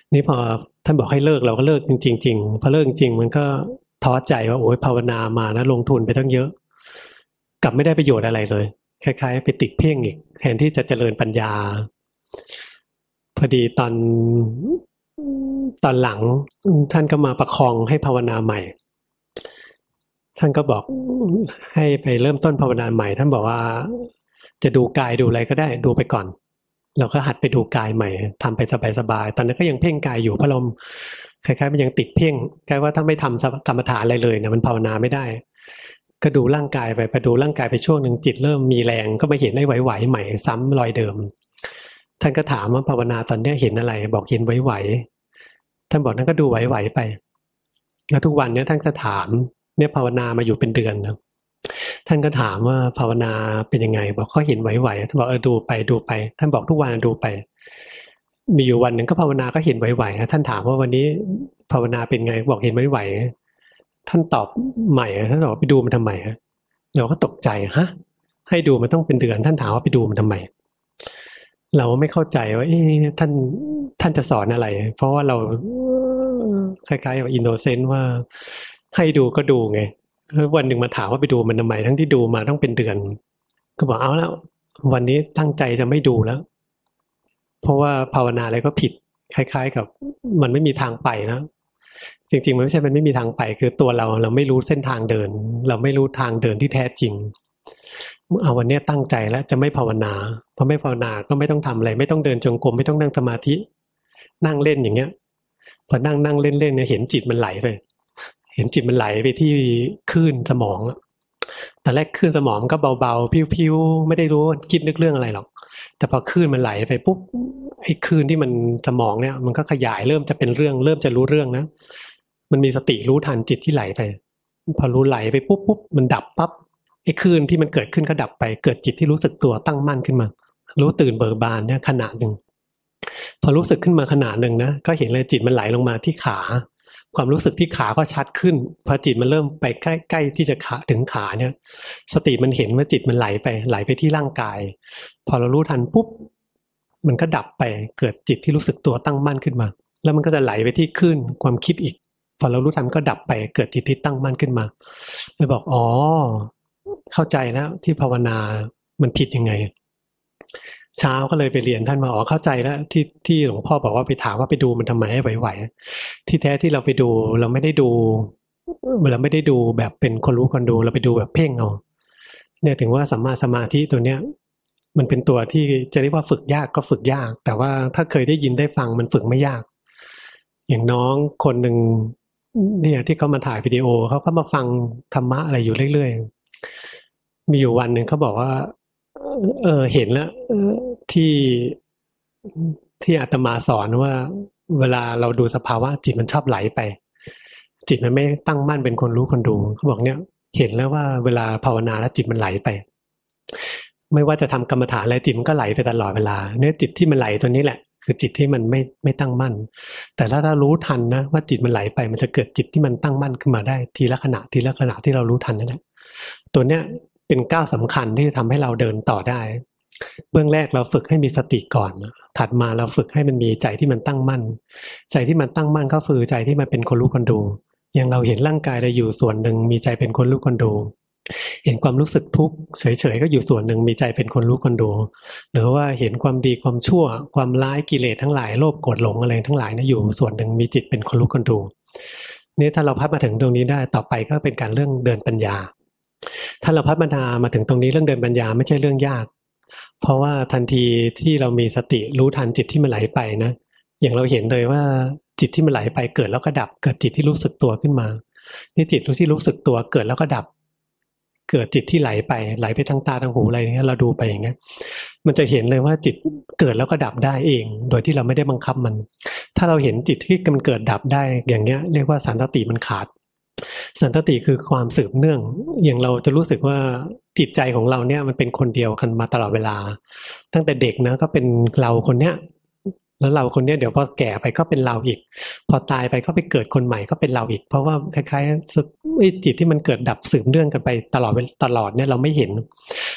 นี่พอท่านบอกให้เลิกเราก็เลิกจริงๆพอเลิกจริงมันก็ท้อใจว่าโอ้ยภาวนามานะลงทุนไปตั้งเยอะกลับไม่ได้ประโยชน์อะไรเลยคล้ายๆไปติดเพ่งอีกแทนที่จะเจริญปัญญาพอดีตอนหลังท่านก็มาประคองให้ภาวนาใหม่ท่านก็บอกให้ไปเริ่มต้นภาวนาใหม่ท่านบอกว่าจะดูกายดูอะไรก็ได้ดูไปก่อนเราก็หัดไปดูกายใหม่ทำไปสบายๆตอนนั้นก็ยังเพ่งกายอยู่เพราะเราคล้ายๆมันยังติดเพ่งแค่ว่าถ้าไม่ทำกรรมฐานอะไรเลยเนี่ยมันภาวนาไม่ได้ก็ดูร่างกายไปดูร่างกายไปช่วงหนึ่งจิตเริ่มมีแรงก็มาเห็นไอ้ไหวๆใหม่ซ้ำรอยเดิมท่านก็ถามว่าภาวนาตอนนี้เห็นอะไรบอกเห็นไหวๆท่านบอกนั่นก็ดูไหวๆไปแล้วทุกวันนี้ท่านจะถามเนี่ยภาวนามาอยู่เป็นเดือนนะท่านก็ถามว่าภาวนาเป็นยังไงบอกเขาเห็นไหวๆท่านบอกดูไปท่านบอกทุกวันดูไปมีอยู่วันหนึ่งก็ภาวนาก็เห็นไหวๆท่านถามว่าวันนี้ภาวนาเป็นไงบอกเห็นไหวๆท่านตอบใหม่ท่านบอกไปดูมันทำไมเราก็ตกใจฮะให้ดูมันต้องเป็นเดือนท่านถามว่าไปดูมันทำไมเราไม่เข้าใจว่าท่านจะสอนอะไรเพราะว่าเราคล้ายๆกับอินโนเซนต์ว่าให้ดูก็ดูไงวันหนึ่งมาถามว่าไปดูมันทำไมทั้งที่ดูมาต้องเป็นเดือนก็บอกเอาแล้ววันนี้ตั้งใจจะไม่ดูแล้วเพราะว่าภาวนาอะไรก็ผิดคล้ายๆกับมันไม่มีทางไปนะจริงๆมันไม่ใช่มันไม่มีทางไปคือตัวเราไม่รู้เส้นทางเดินเราไม่รู้ทางเดินที่แท้จริงเอาวันนี้ตั้งใจแล้วจะไม่ภาวนาเพราะไม่ภาวนาก็ไม่ต้องทำอะไรไม่ต้องเดินจงกรมไม่ต้องนั่งสมาธินั่งเล่นอย่างเงี้ยพอนั่งเล่นเนี่ยเห็นจิตมันไหลไปเห็นจิตมันไหลไปที่คลื่นสมองแต่แรกคลื่นสมองก็เบาๆพิ้วๆไม่ได้รู้คิดนึกเรื่องอะไรหรอกแต่พอคลื่นมันไหลไปปุ๊บไอ้คลื่นที่มันสมองเนี่ยมันก็ขยายเริ่มจะเป็นเรื่องเริ่มจะรู้เรื่องนะมันมีสติรู้ทันจิตที่ไหลไปพอรู้ไหลไปปุ๊บมันดับปั๊บไอ้คลื่นที่มันเกิดขึ้นก็ดับไปเกิดจิตที่รู้สึกตัวตั้งมั่นขึ้นมารู้ตื่นเบิกบานเนี่ยขนาดหนึ่งพอรู้สึกขึ้นมาขนาดหนึ่งนะก็เห็นเลยจิตมันไหลลงมาที่ขาความรู้สึกที่ขาก็ชัดขึ้นพอจิตมันเริ่มไปใกล้ๆที่จะขาถึงขาเนี่ยสติมันเห็นว่าจิตมันไหลไปที่ร่างกายพอเรารู้ทันปุ๊บมันก็ดับไปเกิดจิตที่รู้สึกตัวตั้งมั่นขึ้นมาแล้วมันก็จะไหลไปที่คลื่นความคิดอีกพอเรารู้ทันก็ดับไปเกิดจิตที่ตั้งมั่นขึ้นมาเลยบอกอ๋อเข้าใจแล้วที่ภาวนามันผิดยังไงเช้าก็เลยไปเรียนท่านมาอ๋อเข้าใจแล้วที่หลวงพ่อบอกว่าไปถามว่าไปดูมันทำไมให้ไหวๆที่แท้ที่เราไปดูเราไม่ได้ดูแบบเป็นคนรู้คนดูเราไปดูแบบเพ่งเอาเนี่ยถึงว่าสัมมาสมาธิตัวเนี้ยมันเป็นตัวที่จะเรียกว่าฝึกยากก็ฝึกยากแต่ว่าถ้าเคยได้ยินได้ฟังมันฝึกไม่ยากอย่างน้องคนหนึ่งเนี่ยที่เขามาถ่ายวิดีโอเขาก็มาฟังธรรมะอะไรอยู่เรื่อยๆมีอยู่วันหนึ่งเขาบอกว่าเห็นแล้วที่อาตมาสอนว่าเวลาเราดูสภาวะจิตมันชอบไหลไปจิตมันไม่ตั้งมั่นเป็นคนรู้คนดูเขาบอกเนี่ยเห็นแล้วว่าเวลาภาวนาแล้วจิตมันไหลไปไม่ว่าจะทำกรรมฐานอะไรจิตมันก็ไหลไปตลอดเวลาเนี่ยจิตที่มันไหลตัวนี้แหละคือจิตที่มันไม่ตั้งมั่นแต่ถ้ารู้ทันนะว่าจิตมันไหลไปมันจะเกิดจิตที่มันตั้งมั่นขึ้นมาได้ทีละขณะที่เรารู้ทันนั่นแหละตัวเนี้ยเป็นก้าวสำคัญที่จะทำให้เราเดินต่อได้เบื้องแรกเราฝึกให้มีสติก่อนถัดมาเราฝึกให้มันมีใจที่มันตั้งมั่นใจที่มันตั้งมั่นก็คือใจที่มันเป็นคนรู้คนดูอย่างเราเห็นร่างกายเราอยู่ส่วนหนึ่งมีใจเป็นคนรู้คนดูเห็นความรู้สึกทุกข์เฉยๆก็อยู่ส่วนหนึ่งมีใจเป็นคนรู้คนดูหรือว่าเห็นความดีความชั่วความร้ายกิเลสทั้งหลายโลภโกรธหลงอะไรทั้งหลายนะอยู่ส่วนหนึ่งมีจิตเป็นคนรู้คนดูนี่ถ้าเราพัฒนาถึงตรงนี้ได้ต่อไปก็เป็นการเรื่องเดินปัญญาถ้าเราพัฒนามาถึงตรงนี้เรื่องเดินปัญญาไม่ใช่เรื่องยากเพราะว่าทันทีที่เรามีสติรู้ทันจิตที่มันไหลไปนะอย่างเราเห็นเลยว่าจิตที่มันไหลไปเกิดแล้วก็ดับเกิดจิตที่รู้สึกตัวขึ้นมานี่จิตที่รู้สึกตัวเกิดแล้วก็ดับเกิดจิตที่ไหลไปทางตาทางหูอะไรเงี้ยเราดูไปอย่างเงี้ยมันจะเห็นเลยว่าจิตเกิดแล้วก็ดับได้เองโดยที่เราไม่ได้บังคับมันถ้าเราเห็นจิตที่มันเกิดดับได้อย่างเงี้ยเรียกว่าสันตติมันขาดสันตติคือความสืบเนื่องอย่างเราจะรู้สึกว่าจิตใจของเราเนี่ยมันเป็นคนเดียวกันมาตลอดเวลาตั้งแต่เด็กนะก็เป็นเราคนเนี้ยแล้วเราคนเนี้ยเดี๋ยวพอแก่ไปก็เป็นเราอีกพอตายไปก็ไปเกิดคนใหม่ก็เป็นเราอีกเพราะว่าคล้ายๆจิตที่มันเกิดดับสืบเนื่องกันไปตลอดเนี่ยเราไม่เห็น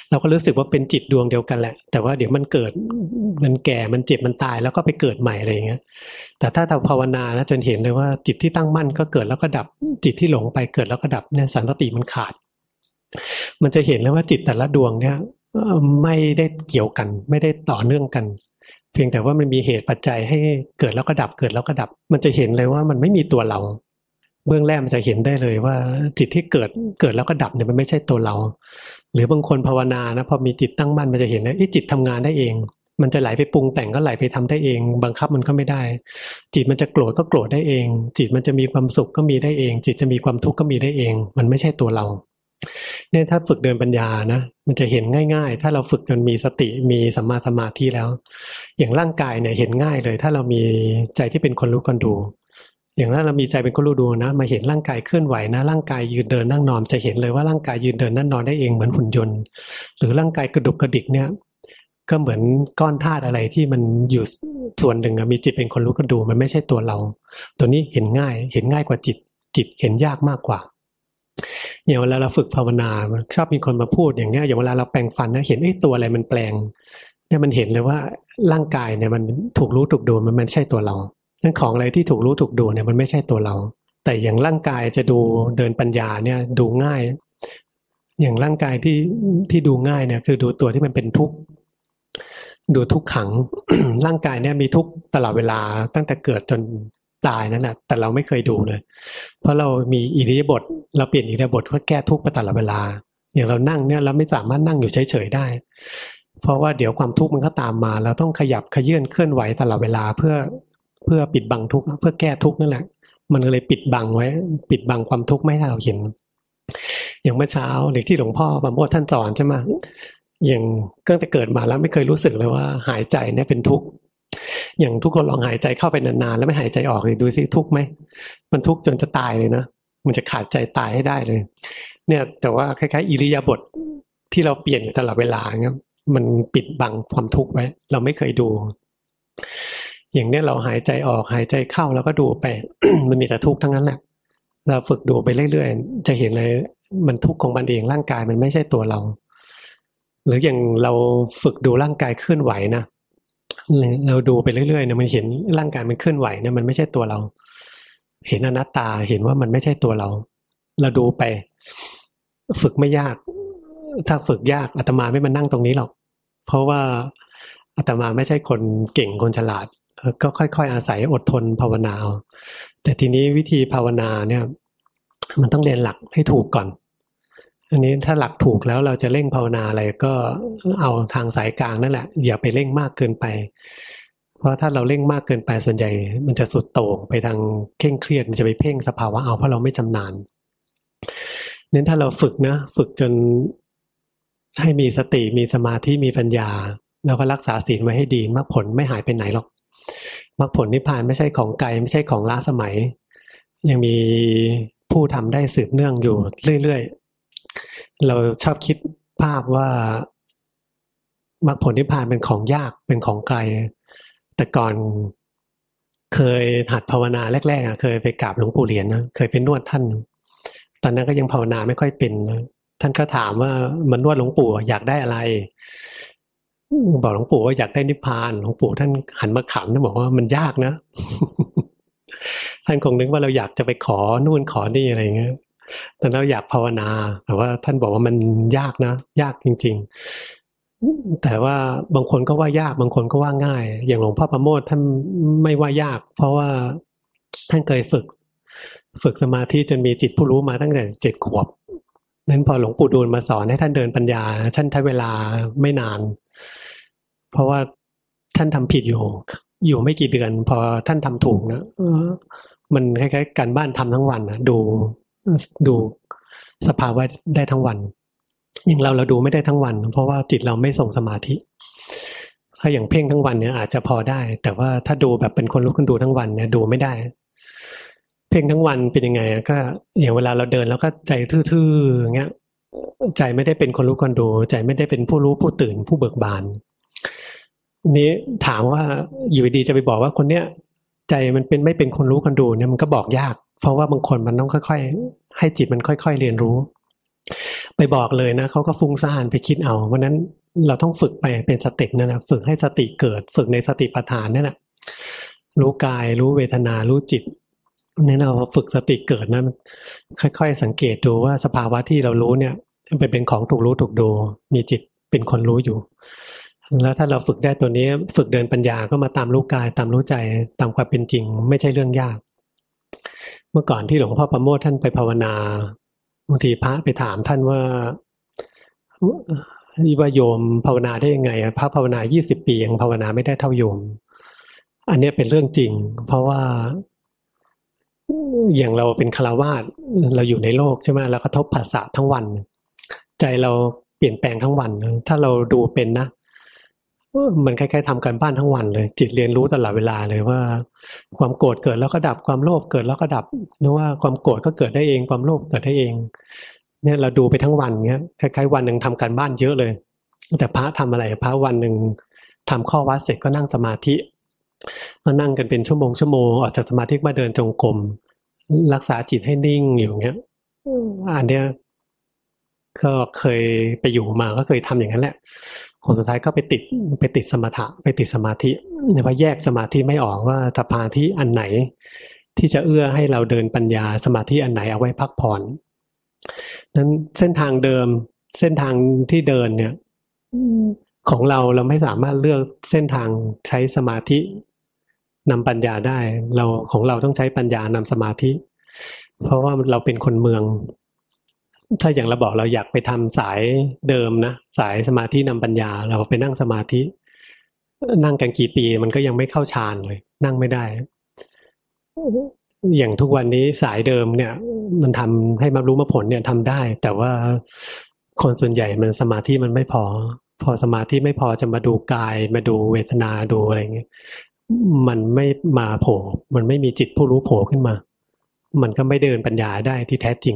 เราก็รู้สึกว่าเป็นจิตดวงเดียวกันแหละแต่ว่าเดี๋ยวมันเกิดมันแก่มันเจ็บมันตายแล้วก็ไปเกิดใหม่อะไรอย่างเงี้ยแต่ถ้าเราภาวนานะจนเห็นเลยว่าจิตที่ตั้งมั่นก็เกิดแล้วก็ดับจิตที่หลงไปเกิดแล้วก็ดับเนี่ยสันติมันขาดมันจะเห็นเลยว่าจิตแต่ละดวงเนี่ยไม่ได้เกี่ยวกันไม่ได้ต่อเนื่องกันเพียงแต่ว่ามันมีเหตุปัจจัยให้เกิดแล้วก็ดับเกิดแล้วก็ดับมันจะเห็นเลยว่ามันไม่มีตัวเราเบื้องแรกมันจะเห็นได้เลยว่าจิตที่เกิดแล้วก็ดับเนี่ยมันไม่ใช่ตัวเราหรือบางคนภาวนานะพอมีจิตตั้งมั่นมันจะเห็นเลยจิตทำงานได้เองมันจะไหลไปปรุงแต่งก็ไหลไปทำได้เองบังคับมันก็ไม่ได้จิตมันจะโกรธก็โกรธได้เองจิตมันจะมีความสุขก็มีได้เองจิตจะมีความทุกข์ก็มีได้เองมันไม่ใช่ตัวเราเนี่ยถ้าฝึกเดินปัญญานะมันจะเห็นง่ายๆถ้าเราฝึกจนมีสติมีสัมมาสมาธิแล้วอย่างร่างกายเนี่ยเห็นง่ายเลยถ้าเรามีใจที่เป็นคนรู้คนดูอย่างนั้นเรามีใจเป็นคนรู้ดูนะมาเห็นร่างกายเคลื่อนไหวนะร่างกายยืนเดินนั่งนอนจะเห็นเลยว่าร่างกายยืนเดินนั่งนอนได้เองเหมือนหุ่นยนต์หรือร่างกายกระดุกกระดิกเนี่ยก็เหมือนก้อนธาตุอะไรที่มันอยู่ส่วนหนึ่งมีจิตเป็นคนรู้คนดูมันไม่ใช่ตัวเราตัวนี้เห็นง่ายกว่าจิตเห็นยากมากกว่าอย่างเวลาเราฝึกภาวนาชอบมีคนมาพูดอย่างเงี้ยอย่างเวลาเราแปรงฟันนะเห็นตัวอะไรมันแปลงเนี่ยมันเห็นเลยว่าร่างกายเนี่ยมันถูกรู้ถูกดูมันไม่ใช่ตัวเรานั่นของอะไรที่ถูกรู้ถูกดูเนี่ยมันไม่ใช่ตัวเราแต่อย่างร่างกายจะดูเดินปัญญาเนี่ยดูง่ายอย่างร่างกายที่ดูง่ายเนี่ยคือดูตัวที่มันเป็นทุกข์ดูทุกขัง ร่างกายเนี่ยมีทุกข์ตลอดเวลาตั้งแต่เกิดจนตายนั่นแหละแต่เราไม่เคยดูเลยเพราะเรามีอิริยาบถเราเปลี่ยนอิริยาบถเพื่อแก้ทุกข์ไปตลอดเวลาอย่างเรานั่งเนี่ยเราไม่สามารถนั่งอยู่เฉยๆได้เพราะว่าเดี๋ยวความทุกข์มันก็ตามมาเราต้องขยับขยื่นเคลื่อนไหวตลอดเวลาเพื่อปิดบังทุกข์เพื่อแก้ทุกข์นั่นแหละมันเลยปิดบังไว้ปิดบังความทุกข์ไม่ให้เราเห็นอย่างเมื่อเช้าเด็กที่หลวงพ่อประโมทท่านสอนใช่ไหมอย่างตั้งแต่เกิดมาแล้วไม่เคยรู้สึกเลยว่าหายใจเนี่ยเป็นทุกข์อย่างทุกคนลองหายใจเข้าไปนานๆแล้วไม่หายใจออกเลยดูซิทุกข์ไหมมันทุกข์จนจะตายเลยนะมันจะขาดใจตายให้ได้เลยเนี่ยแต่ว่าคล้ายๆอิริยาบถที่เราเปลี่ยนอยู่ตลอดเวลาเงี้ยมันปิดบังความทุกข์ไว้เราไม่เคยดูอย่างเนี้ยเราหายใจออกหายใจเข้าแล้วก็ดูไป มันมีแต่ทุกข์ทั้งนั้นแหละเราฝึกดูไปเรื่อยๆจะเห็นเลยมันทุกข์ของมันเองร่างกายมันไม่ใช่ตัวเราหรืออย่างเราฝึกดูร่างกายเคลื่อนไหวนะเราดูไปเรื่อยๆเนี่ยมันเห็นร่างกายมันเคลื่อนไหวเนี่ยมันไม่ใช่ตัวเราเห็นอนัตตาเห็นว่ามันไม่ใช่ตัวเราเราดูไปฝึกไม่ยากถ้าฝึกยากอาตมาไม่มานั่งตรงนี้หรอกเพราะว่าอาตมาไม่ใช่คนเก่งคนฉลาดก็ค่อยๆอาศัยอดทนภาวนาแต่ทีนี้วิธีภาวนาเนี่ยมันต้องเรียนหลักให้ถูกก่อนอันนี้ถ้าหลักถูกแล้วเราจะเร่งภาวนาอะไรก็เอาทางสายกลางนั่นแหละอย่าไปเร่งมากเกินไปเพราะถ้าเราเร่งมากเกินไปส่วนใหญ่มันจะสุดโต่งไปทางเคร่งเครียดจะไปเพ่งสภาวะเอาเพราะเราไม่ชำนาญเน้นถ้าเราฝึกนะฝึกจนให้มีสติมีสมาธิมีปัญญาแล้วก็รักษาศีลไว้ให้ดีมรรคผลไม่หายไปไหนหรอกมรรคผลนิพพานไม่ใช่ของไกลไม่ใช่ของล้าสมัยยังมีผู้ทำได้สืบเนื่องอยู่เรื่อยๆเราชอบคิดภาพว่ามรรคผลนิพพานเป็นของยากเป็นของไกลแต่ก่อนเคยหัดภาวนาแรกๆเคยไปกราบหลวงปู่เหรียญนะเคยไปนวดท่านตอนนั้นก็ยังภาวนาไม่ค่อยเป็นท่านก็ถามว่ามันนวดหลวงปู่อยากได้อะไรบอกหลวงปู่ว่าอยากได้นิพพานหลวงปู่ท่านหันมาขำท่านบอกว่ามันยากนะ ท่านคงนึกว่าเราอยากจะไปขอนู่นขอนี่อะไรเงี้ยแต่เราอยากภาวนาแต่ว่าท่านบอกว่ามันยากนะยากจริงๆแต่ว่าบางคนก็ว่ายากบางคนก็ว่าง่ายอย่างหลวงพ่อประโมทท่านไม่ว่ายากเพราะว่าท่านเคยฝึกสมาธิจนมีจิตผู้รู้มาตั้งแต่7 ขวบนั้นพอหลวงปู่ดูลมาสอนให้ท่านเดินปัญญาท่านใช้เวลาไม่นานเพราะว่าท่านทำผิดอยู่ไม่กี่เดือนพอท่านทำถูกนะมันคล้ายๆการบ้านทำทั้งวันนะดูสภาวะได้ทั้งวันอย่างเราดูไม่ได้ทั้งวันเพราะว่าจิตเราไม่ส่งสมาธิถ้าอย่างเพ่งทั้งวันเนี่ยอาจจะพอได้แต่ว่าถ้าดูแบบเป็นคนรู้คนดูทั้งวันเนี่ยดูไม่ได้เพ่งทั้งวันเป็นยังไงก็อย่างเวลาเราเดินแล้วก็ใจทื่อๆอย่างเงี้ยใจไม่ได้เป็นคนรู้คนดูใจไม่ได้เป็นผู้รู้ผู้ตื่นผู้เบิกบานนี้ถามว่าอยู่ดีจะไปบอกว่าคนเนี้ยใจมันเป็นไม่เป็นคนรู้คนดูเนี่ยมันก็บอกยากเพราะว่าบางคนมันต้องค่อยๆให้จิตมันค่อยๆเรียนรู้ไปบอกเลยนะเขาก็ฟุ้งซ่านไปคิดเอาเพราะนั้นเราต้องฝึกไปเป็นสเต็ปนั่นนะฝึกให้สติเกิดฝึกในสติปัฏฐานนั่นแหละรู้กายรู้เวทนารู้จิตเนี่ยเราฝึกสติเกิดนะค่อยๆสังเกตดูว่าสภาวะที่เรารู้เนี่ยเป็นของถูกรู้ถูกดูมีจิตเป็นคนรู้อยู่แล้วถ้าเราฝึกได้ตัวนี้ฝึกเดินปัญญาก็มาตามรู้กายตามรู้ใจตามความเป็นจริงไม่ใช่เรื่องยากเมื่อก่อนที่หลวงพ่อประโมทท่านไปภาวนาบางทีพระไปถามท่านว่าโยมภาวนาได้ยังไงพระภาวนา20 ปียังภาวนาไม่ได้เท่าโยมอันนี้เป็นเรื่องจริงเพราะว่าอย่างเราเป็นฆราวาสเราอยู่ในโลกใช่ไหมเรากระทบภาษาทั้งวันใจเราเปลี่ยนแปลงทั้งวันถ้าเราดูเป็นนะมันคล้ายๆทำการบ้านทั้งวันเลยจิตเรียนรู้ตลอดเวลาเลยว่าความโกรธเกิดแล้วก็ดับความโลภเกิดแล้วก็ดับหรือว่าความโกรธก็เกิดได้เองความโลภเกิดได้เองเนี่ยเราดูไปทั้งวันเงี้ยคล้ายๆวันหนึ่งทำการบ้านเยอะเลยแต่พระทำอะไรพระวันหนึ่งทำข้อวัดเสร็จก็นั่งสมาธิมานั่งกันเป็นชั่วโมงออกจากสมาธิมาเดินจงกรมรักษาจิตให้นิ่งอยู่เงี้ยอันเนี้ยก็เคยไปอยู่มาก็เคยทำอย่างนั้นแหละผลสุดท้ายก็ไปติดสมถะไปติดสมาธิเนี่ยพอแยกสมาธิไม่ออกว่าสมาธิอันไหนที่จะเอื้อให้เราเดินปัญญาสมาธิอันไหนเอาไว้พักผ่อนนั้นเส้นทางเดิมเส้นทางที่เดินเนี่ยของเราไม่สามารถเลือกเส้นทางใช้สมาธินำปัญญาได้ของเราต้องใช้ปัญญานำสมาธิเพราะว่าเราเป็นคนเมืองถ้าอย่างเราบอกเราอยากไปทำสายเดิมนะสายสมาธินำปัญญาเราไปนั่งสมาธินั่งกันกี่ปีมันก็ยังไม่เข้าฌานเลยนั่งไม่ได้อย่างทุกวันนี้สายเดิมเนี่ยมันทำให้บรรลุมรรคผลเนี่ยทำได้แต่ว่าคนส่วนใหญ่มันสมาธิมันไม่พอสมาธิไม่พอจะมาดูกายมาดูเวทนาดูอะไรเงี้ยมันไม่มาโผล่มันไม่มีจิตผู้รู้โผล่ขึ้นมามันก็ไม่เดินปัญญาได้ที่แท้จริง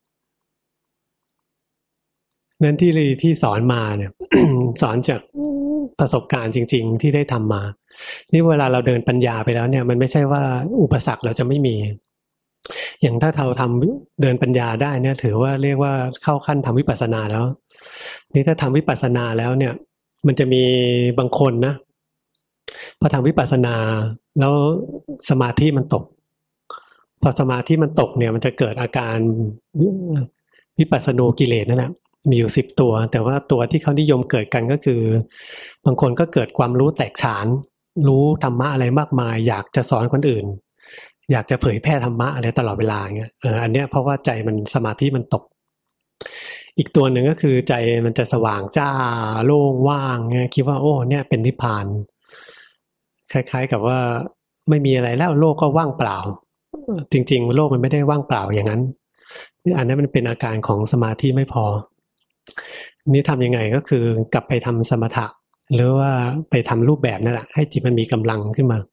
นั้นที่สอนมาเนี่ย สอนจากประสบการณ์จริงๆที่ได้ทำมานี่เวลาเราเดินปัญญาไปแล้วเนี่ยมันไม่ใช่ว่าอุปสรรคเราจะไม่มีอย่างถ้าเราทำเดินปัญญาได้เนี่ยถือว่าเรียกว่าเข้าขั้นทำวิปัสสนาแล้วนี่ถ้าทำวิปัสสนาแล้วเนี่ยมันจะมีบางคนนะพอทำวิปัสสนาแล้วสมาธิมันตกพอสมาธิมันตกเนี่ยมันจะเกิดอาการวิปัสสนูกิเลสนั่นแหละมีอยู่10 ตัวแต่ว่าตัวที่เขานิยมเกิดกันก็คือบางคนก็เกิดความรู้แตกฉานรู้ธรรมะอะไรมากมายอยากจะสอนคนอื่นอยากจะเผยแพร่ธรรมะอะไรตลอดเวลาเงี้ยอันเนี้ยเพราะว่าใจมันสมาธิมันตกอีกตัวหนึ่งก็คือใจมันจะสว่างจ้าโล่งว่างเงี้ยคิดว่าโอ้เนี่ยเป็นนิพพานคล้ายๆกับว่าไม่มีอะไรแล้วโลกก็ว่างเปล่าจริงๆโลกมันไม่ได้ว่างเปล่าอย่างนั้นอันนั้นมันเป็นอาการของสมาธิไม่พอนี่ทำยังไงก็คือกลับไปทำสมถะหรือว่าไปทำรูปแบบนั่นแหละให้จิตมันมีกำลังขึ้นมา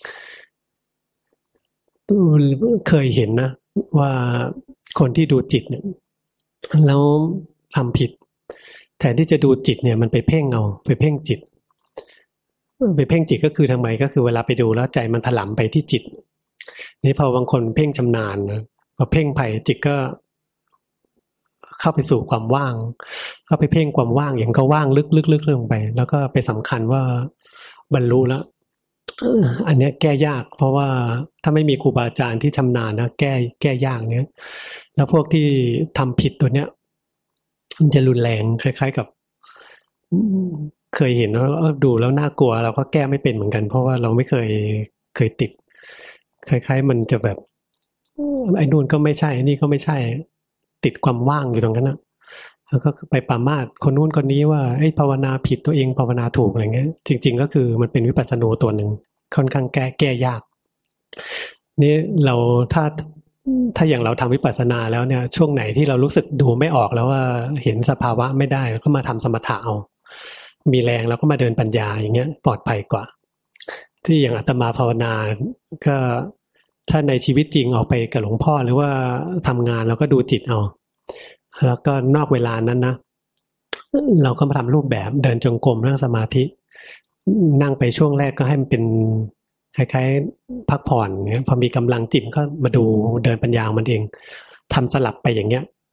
เคยเห็นนะว่าคนที่ดูจิตเนี่ยแล้วทำผิดแทนที่จะดูจิตเนี่ยมันไปเพ่งไปเพ่งจิตก็คือทำไมก็คือเวลาไปดูแล้วใจมันถลำไปที่จิตนี่พอบางคนเพ่งชำนาญนะพอเพ่งไปจิตก็เข้าไปสู่ความว่างเข้าไปเพ่งความว่างอย่างก็ว่างลึกลงไปแล้วก็ไปสำคัญว่าบรรลุแล้วอันนี้แก้ยากเพราะว่าถ้าไม่มีครูบาอาจารย์ที่ชำนาญนะแก้ยากเนี้ยแล้วพวกที่ทำผิดตัวเนี้ยมันจะรุนแรงคล้ายๆกับเคยเห็นแล้วดูแล้วน่ากลัวเราก็แก้ไม่เป็นเหมือนกันเพราะว่าเราไม่เคยติดคล้ายๆมันจะแบบไอ้นู่นก็ไม่ใช่นี่ก็ไม่ใช่ติดความว่างอยู่ตรงนั้นนะแล้วก็ไปปรามาสคนนู้นคนนี้ว่าไอ้ภาวนาผิดตัวเองภาวนาถูกอะไรเงี้ยจริงๆก็คือมันเป็นวิปัสสนูตัวหนึ่งค่อนข้างแก้ยากนี่เราถ้าอย่างเราทำวิปัสสนาแล้วเนี่ยช่วงไหนที่เรารู้สึกดูไม่ออกแล้วว่าเห็นสภาวะไม่ได้ก็มาทำสมถะเอามีแรงแล้วก็มาเดินปัญญาอย่างเงี้ยปลอดภัยกว่าที่อย่างอาตมาภาวนาก็ถ้าในชีวิตจริงออกไปกับหลวงพ่อหรือว่าทำงานเราก็ดูจิตเอาแล้วก็นอกเวลานั้นนะเราก็มาทำรูปแบบเดินจงกรมนั่งสมาธินั่งไปช่วงแรกก็ให้มันเป็นคล้ายๆพักผ่อนเงี้ยพอมีกำลังจิตก็มาดูเดินปัญญามันเองทำสลับไปอย่างเงี้ย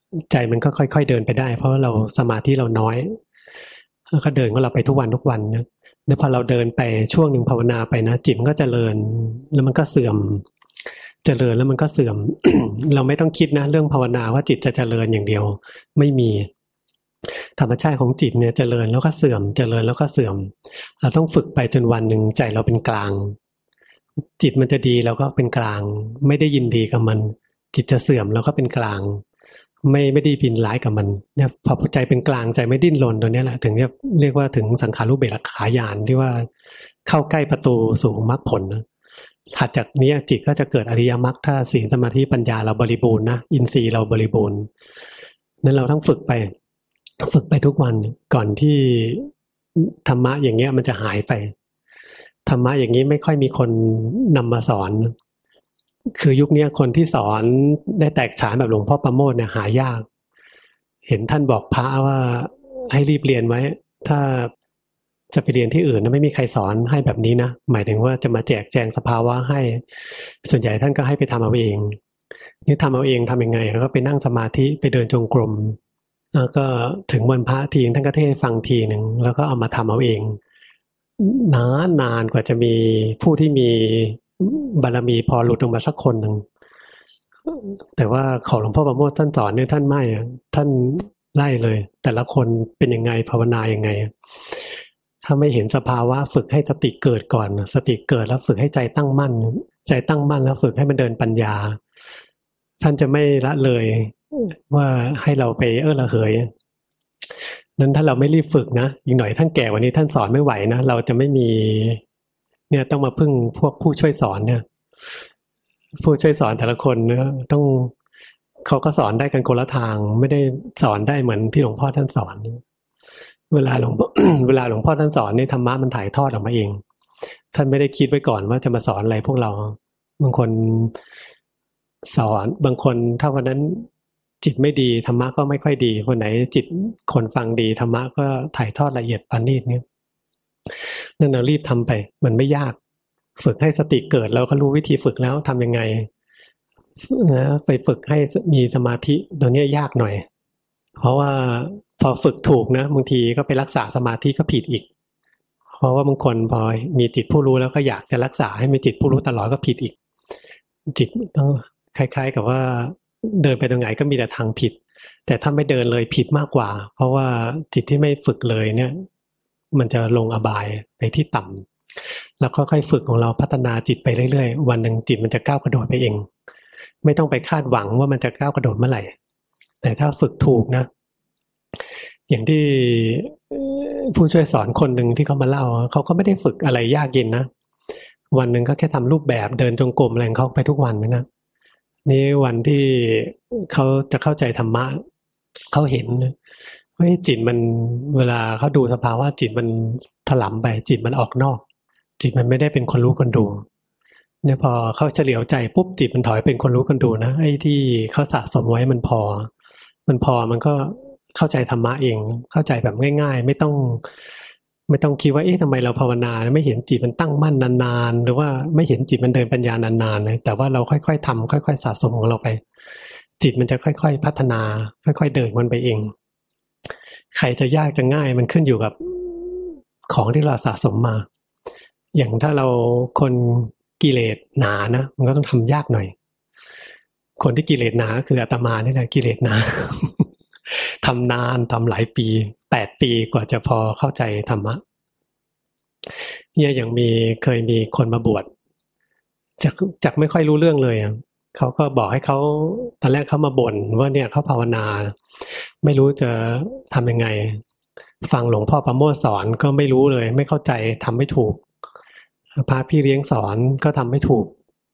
ใจมันก็ค่อยๆเดินไปได้เพราะเราสมาธิเราน้อยแล้วก็เดินของเราไปทุกวันทุกวันนะแล้วพอเราเดินไปช่วงหนึ่งภาวนาไปนะจิตมันก็เจริญแล้วมันก็เสื่อมเจริญแล้วมันก็เสื่อม เราไม่ต้องคิดนะเรื่องภาวนาว่าจิตจะเจริญอย่างเดียวไม่มีธรรมชาติของจิตเนี่ยเจริญแล้วก็เสื่อมเจริญแล้วก็เสื่อมเราต้องฝึกไปจนวันหนึ่งใจเราเป็นกลางจิตมันจะดีเราก็เป็นกลางไม่ได้ยินดีกับมันจิตจะเสื่อมเราก็เป็นกลางไม่ได้พินร้ายกับมันเนี่ยพอใจเป็นกลางใจไม่ดิ้นรนตัวนี้แหละถึงเรียกว่าถึงสังขารุเบกขาญาณที่ว่าเข้าใกล้ประตูสู่มรรคผลนะถัดจากนี้จิตก็จะเกิดอริยมรรคถ้าศีลสมาธิปัญญาเราบริบูรณ์นะอินทรีย์เราบริบูรณ์นั้นเราต้องฝึกไปทุกวันก่อนที่ธรรมะอย่างเงี้ยมันจะหายไปธรรมะอย่างนี้ไม่ค่อยมีคนนำมาสอนคือยุคนี้คนที่สอนได้แตกฉานแบบหลวงพ่อประโมทเนี่ยหายากเห็นท่านบอกพระว่าให้รีบเรียนไว้ถ้าจะไปเรียนที่อื่นนะไม่มีใครสอนให้แบบนี้นะหมายถึงว่าจะมาแจกแจงสภาวะให้ส่วนใหญ่ท่านก็ให้ไปทำเอาเองนี่ทำเอาเองทำยังไงก็ไปนั่งสมาธิไปเดินจงกรมแล้วก็ถึงวันพระทีท่านก็เทศฟังทีหนึ่งแล้วก็เอามาทำเอาเองนานกว่าจะมีผู้ที่มีบารมีพอหลุดออกมาสักคนหนึ่งแต่ว่าของหลวงพ่อประโมทท่านสอนเนี่ยท่านไม่ท่านไล่เลยแต่ละคนเป็นยังไงภาวนายังไงถ้าไม่เห็นสภาวะฝึกให้สติเกิดก่อนสติเกิดแล้วฝึกให้ใจตั้งมั่นใจตั้งมั่นแล้วฝึกให้มันเดินปัญญาท่านจะไม่ละเลยว่าให้เราไประเหยนั้นถ้าเราไม่รีบฝึกนะอีกหน่อยท่านแก่กว่านี้ท่านสอนไม่ไหวนะเราจะไม่มีเนี่ยต้องมาพึ่งพวกผู้ช่วยสอนเนี่ยผู้ช่วยสอนแต่ละคนเนี่ยต้องเขาก็สอนได้กันคนละทางไม่ได้สอนได้เหมือนที่หลวงพ่อท่านสอนเวลาหลวง เวลาหลวงพ่อท่านสอนเนี่ยธรรมะมันถ่ายทอดออกมาเองท่านไม่ได้คิดไว้ก่อนว่าจะมาสอนอะไรพวกเราบางคนสอนบางคนถ้าวันนั้นจิตไม่ดีธรรมะก็ไม่ค่อยดีคนไหนจิตคนฟังดีธรรมะก็ถ่ายทอดละเอียดปานนีตเนี่ยนั่นเรารีบทำไปมันไม่ยากฝึกให้สติเกิดเราก็รู้วิธีฝึกแล้วทำยังไงนะไปฝึกให้มีสมาธิตัวนี้ยากหน่อยเพราะว่าพอฝึกถูกนะบางทีก็ไปรักษาสมาธิก็ผิดอีกเพราะว่าบางคนพอมีจิตผู้รู้แล้วก็อยากจะรักษาให้มีจิตผู้รู้ตลอดก็ผิดอีกจิตต้องคล้ายๆกับว่าเดินไปตรงไหนก็มีแต่ทางผิดแต่ถ้าไม่เดินเลยผิดมากกว่าเพราะว่าจิตที่ไม่ฝึกเลยเนี่ยมันจะลงอบายไปที่ต่ำแล้วค่อยๆฝึกของเราพัฒนาจิตไปเรื่อยๆวันหนึ่งจิตมันจะก้าวกระโดดไปเองไม่ต้องไปคาดหวังว่ามันจะก้าวกระโดดเมื่อไหร่แต่ถ้าฝึกถูกนะอย่างที่ผู้ช่วยสอนคนหนึ่งที่เขามาเล่าเขาก็ไม่ได้ฝึกอะไรยากเย็นนะวันหนึ่งก็แค่ทำรูปแบบเดินจงกรมอะไรของเขาไปทุกวันนะนี่วันที่เขาจะเข้าใจธรรมะเขาเห็นว่าจิตมันเวลาเขาดูสภาวะจิตมันถลำไปจิตมันออกนอกจิตมันไม่ได้เป็นคนรู้คนดูเนี่ยพอเขาเฉลียวใจปุ๊บจิตมันถอยเป็นคนรู้คนดูนะไอ้ที่เขาสะสมไว้มันพอมันก็เข้าใจธรรมะเองเข้าใจแบบง่ายๆไม่ต้องคิดว่าทำไมเราภาวนาไม่เห็นจิตมันตั้งมั่นนานๆหรือว่าไม่เห็นจิตมันเดินปัญญานานๆเลยแต่ว่าเราค่อยๆทำค่อยๆสะสมของเราไปจิตมันจะค่อยๆพัฒนาค่อยๆเดินมันไปเองใครจะยากจะง่ายมันขึ้นอยู่กับของที่เราสะสมมาอย่างถ้าเราคนกิเลสหนานะมันก็ต้องทำยากหน่อยคนที่กิเลสหนาคืออาตมานี่แหละกิเลสหนา ทำนานทำหลายปี8 ปีกว่าจะพอเข้าใจธรรมะเนี่ยอย่างเคยมีคนมาบวชจากไม่ค่อยรู้เรื่องเลยเขาก็บอกให้เขาตอนแรกเขามาบ่นว่าเนี่ยเขาภาวนาไม่รู้จะทำยังไงฟังหลวงพ่อประโมทสอนก็ไม่รู้เลยไม่เข้าใจทำไม่ถูกพระพี่เลี้ยงสอนก็ทำไม่ถูก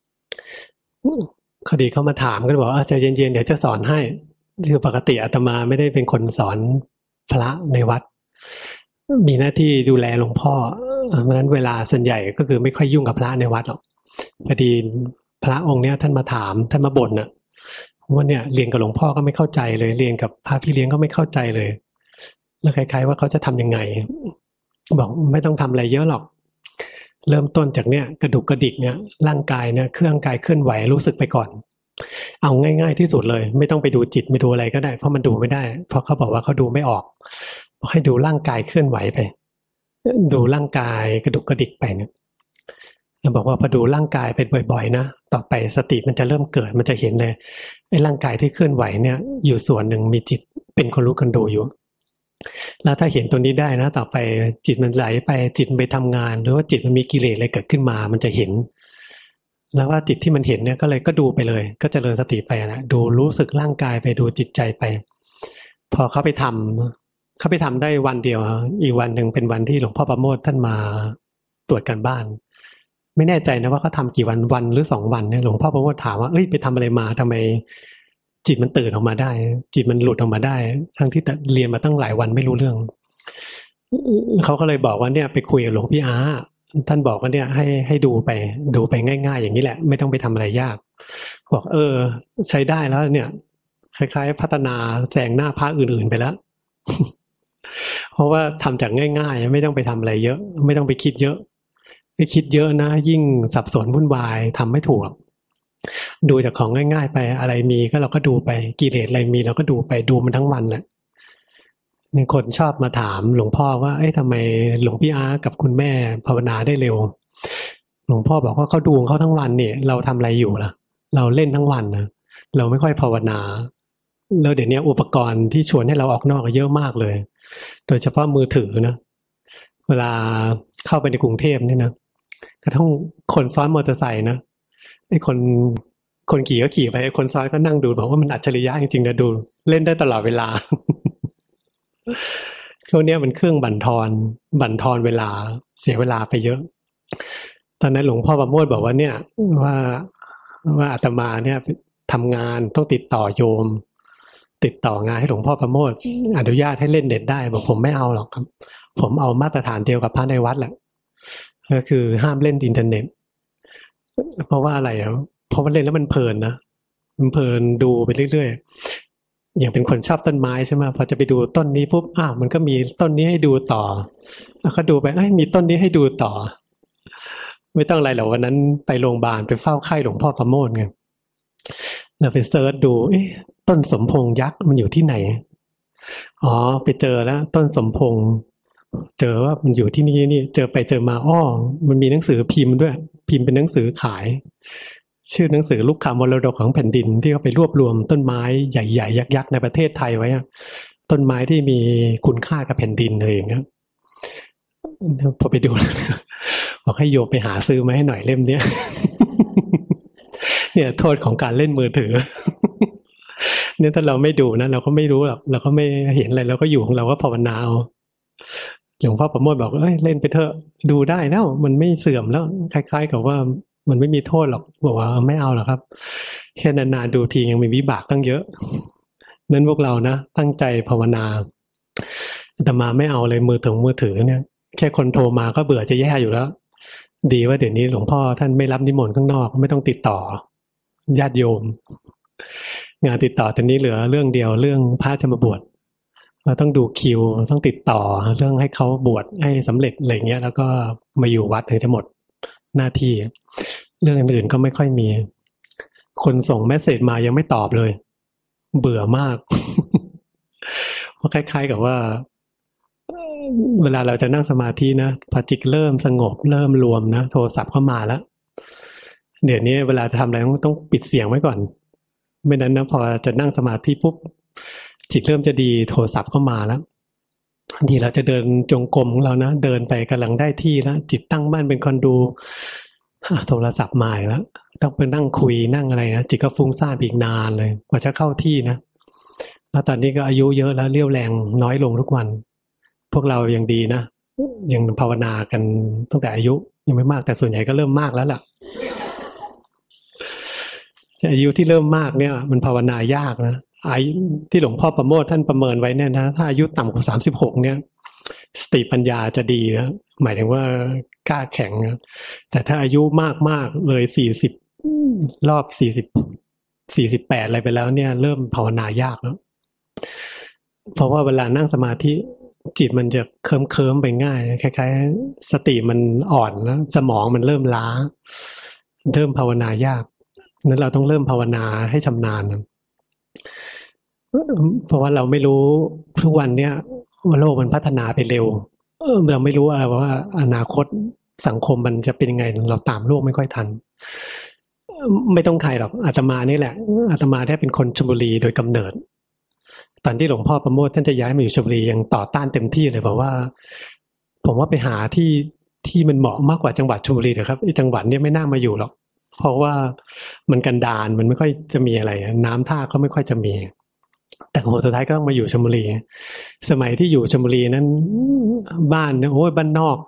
คดีเขามาถามก็บอกใจเย็นๆเดี๋ยวจะสอนให้คือปกติอาตมาไม่ได้เป็นคนสอนพระในวัดมีหน้าที่ดูแลหลวงพ่อเพราะฉะนั้นเวลาส่วนใหญ่ก็คือไม่ค่อยยุ่งกับพระในวัดหรอกพอดีพระองค์เนี้ยท่านมาถามท่านมาบ่นว่าเนี่ยเรียนกับหลวงพ่อก็ไม่เข้าใจเลยเรียนกับพระพี่เลี้ยงก็ไม่เข้าใจเลยแล้วคล้ายๆว่าเขาจะทำยังไงบอกไม่ต้องทำอะไรเยอะหรอกเริ่มต้นจากเนี่ยกระดุกกระดิกเนี่ยร่างกายเนี่ยเครื่องกายเคลื่อนไหวรู้สึกไปก่อนเอาง่ายๆที่สุดเลยไม่ต้องไปดูจิตไม่ดูอะไรก็ได้เพราะมันดูไม่ได้เพราะเขาบอกว่าเขาดูไม่ออกให้ดูร่างกายเคลื่อนไหวไปดูร่างกายกระดุกกระดิกไปเนี่ยบอกว่าพอดูร่างกายเป็นบ่อยๆนะต่อไปสติมันจะเริ่มเกิดมันจะเห็นเลยไอ้ร่างกายที่เคลื่อนไหวเนี่ยอยู่ส่วนหนึ่งมีจิตเป็นคนรู้คนดูอยู่แล้วถ้าเห็นตัวนี้ได้นะต่อไปจิตมันไหลไปจิตไปทำงานหรือว่าจิตมันมีกิเลสอะไรเกิดขึ้นมามันจะเห็นแล้วว่าจิตที่มันเห็นเนี่ยก็เลยก็ดูไปเลยก็เจริญสติไปนะดูรู้สึกร่างกายไปดูจิตใจไปพอเขาไปทำได้วันเดียวอีกวันหนึ่งเป็นวันที่หลวงพ่อประโมทท่านมาตรวจการบ้านไม่แน่ใจนะว่าเขาทำกี่วันหรือ2 วันเนี่ยหลวงพ่อประโมทถามว่าเอ้ยไปทำอะไรมาทำไมจิตมันตื่นออกมาได้จิตมันหลุดออกมาได้ทั้งที่เรียนมาตั้งหลายวันไม่รู้เรื่องเขาก็เลยบอกว่าเนี่ยไปคุยกับหลวงพี่อาท่านบอกว่าเนี่ยให้ดูไปง่ายๆอย่างนี้แหละไม่ต้องไปทำอะไรยากบอกใช้ได้แล้วเนี่ยคล้ายๆพัฒนาแซงหน้าพระอื่นๆไปแล้วเพราะว่าทำจากง่ายๆไม่ต้องไปทำอะไรเยอะไม่ต้องไปคิดเยอะไปคิดเยอะนะยิ่งสับสนวุ่นวายทำไม่ถูกดูจากของง่ายๆไปอะไรมีก็เราก็ดูไปกิเลสอะไรมีเราก็ดูไปดูมันทั้งวันแหละมีคนชอบมาถามหลวงพ่อว่าเอ้ยทำไมหลวงพี่อากับคุณแม่ภาวนาได้เร็วหลวงพ่อบอกว่าเขาดูเขาทั้งวันเนี่ยเราทำอะไรอยู่ล่ะเราเล่นทั้งวันนะเราไม่ค่อยภาวนาแล้วเดี๋ยวนี้อุปกรณ์ที่ชวนให้เราออกนอกเยอะมากเลยโดยเฉพาะมือถือนะเวลาเข้าไปในกรุงเทพนี่นะกระทั่งคนซ้อนมอเตอร์ไซค์นะไอ้คนขี่ก็ขี่ไปไอ้คนซ้อนก็นั่งดูบอกว่ามันอัจฉริยะจริงๆนะดูเล่นได้ตลอดเวลาช่วงนี้มันเครื่องบั่นทอนเวลาเสียเวลาไปเยอะตอนนั้นหลวงพ่อประโมทบอกว่าเนี่ยว่าอาตมาเนี่ยทำงานต้องติดต่อโยมติดต่องานให้หลวงพ่อประโมทอนุญาตให้เล่นเน็ตได้บอกผมไม่เอาหรอกครับผมเอามาตรฐานเดียวกับพระในวัดแหละก็คือห้ามเล่นอินเทอร์เน็ตเพราะว่าอะไรอ่ะเพราะว่าเล่นแล้วมันเพลินนะมันเพลินดูไปเรื่อยๆอย่างเป็นคนชอบต้นไม้ใช่ไหมพอจะไปดูต้นนี้ปุ๊บมันก็มีต้นนี้ให้ดูต่อแล้วก็ดูไปมีต้นนี้ให้ดูต่อไม่ต้องอะไรหรอกวันนั้นไปโรงพยาบาลไปเฝ้าไข้หลวงพ่อประโมทไงเราไปเซิร์ชดูต้นสมพงษ์ยักษ์มันอยู่ที่ไหนไปเจอแล้วต้นสมพงษ์เจอว่ามันอยู่ที่นี่เจอไปเจอมามันมีหนังสือพิมพ์ด้วยพิมพ์เป็นหนังสือขายชื่อหนังสือลูกคำมรดกของแผ่นดินที่เขาไปรวบรวมต้นไม้ใหญ่ๆยักษ์ๆในประเทศไทยไว้ต้นไม้ที่มีคุณค่ากับแผ่นดินเลยอย่างเงี้ยพอไปดูบอกให้โยมไปหาซื้อมาให้หน่อยเล่มเนี้ยเนี่ยโทษของการเล่นมือถือเนี่ยถ้าเราไม่ดูนะเราก็ไม่รู้หรอกเราก็ไม่เห็นอะไรเราก็อยู่ของเราก็ภาวนาเอาหลวงพ่อประโมทบอกเล่นไปเถอะดูได้แล้วมันไม่เสื่อมแล้วคล้ายๆกับว่ามันไม่มีโทษหรอกบอกว่าไม่เอาหรอกครับแค่นานๆดูทียังมีวิบากตั้งเยอะนั้นพวกเรานะตั้งใจภาวนาแต่มาไม่เอาเลยมือถือเนี่ยแค่คนโทรมาก็เบื่อจะแย่อยู่แล้วดีว่าเดี๋ยวนี้หลวงพ่อท่านไม่รับนิมนต์ข้างนอกไม่ต้องติดต่อญาติโยมงานติดต่อตอนนี้เหลือเรื่องเดียวเรื่องพระจะมาบวชเราต้องดูคิวต้องติดต่อเรื่องให้เขาบวชให้สำเร็จอะไรเงี้ยแล้วก็มาอยู่วัดถึงจะหมดหน้าที่เรื่องอื่นๆก็ไม่ค่อยมีคนส่งเมสเสจมายังไม่ตอบเลยเบื่อมากเพราะคล้ายๆกับว่าเวลาเราจะนั่งสมาธินะพอจิตเริ่มสงบเริ่มรวมนะโทรศัพท์เข้ามาแล้วเดี๋ยวนี้เวลาทำอะไรต้องปิดเสียงไว้ก่อนไม่นั้นนะพอจะนั่งสมาธิปุ๊บจิตเริ่มจะดีโทรศัพท์เข้ามาแล้วบางทีเราจะเดินจงกรมของเรานะเดินไปกำลังได้ที่แล้วจิตตั้งมั่นเป็นคนดูโทรศัพท์มาอีกแล้วต้องไปนั่งคุยนั่งอะไรนะจิตก็ฟุ้งซ่านอีกนานเลยกว่าจะเข้าที่นะแล้วตอนนี้ก็อายุเยอะแล้วเรี่ยวแรงน้อยลงทุกวันพวกเรายังดีนะยังภาวนากันตั้งแต่อายุยังไม่มากแต่ส่วนใหญ่ก็เริ่มมากแล้วล่ะอายุที่เริ่มมากเนี่ยมันภาวนายากนะอายุที่หลวงพ่อประโมทท่านประเมินไว้เนี่ยนะถ้าอายุต่ำกว่า36เนี่ยสติปัญญาจะดีนะหมายถึงว่ากล้าแข็งนะแต่ถ้าอายุมากๆเลย40รอบ48อะไรไปแล้วเนี่ยเริ่มภาวนายากแล้วเพราะว่าเวลานั่งสมาธิจิตมันจะเคลิ้มไปง่ายคล้ายๆสติมันอ่อนแล้วสมองมันเริ่มล้าเริ่มภาวนายากนั้นเราต้องเริ่มภาวนาให้ชำนาญนะเพราะว่าเราไม่รู้ทุกวันเนี้ยว่าโลกมันพัฒนาไปเร็วเราไม่รู้อะไรว่าอนาคตสังคมมันจะเป็นยังไงเราตามโลกไม่ค่อยทันไม่ต้องใครหรอกอาตมานี่แหละอาตมาได้เป็นคนชลบุรีโดยกำเนิดตอนที่หลวงพ่อประโมทท่านจะย้ายมาอยู่ชลบุรียังต่อต้านเต็มที่เลยบอกว่าผมว่าไปหาที่มันเหมาะมากกว่าจังหวัดชลบุรีเถอะครับไอ้จังหวัดเนี้ยไม่น่ามาอยู่หรอกเพราะว่ามันกันดารมันไม่ค่อยจะมีอะไรน้ำท่าก็ไม่ค่อยจะมีแต่ผลสุดท้ายก็ต้องมาอยู่ชลบุรีสมัยที่อยู่ชลบุรีนั้นบ้านเนี่ยโอ้ยบ้านนอก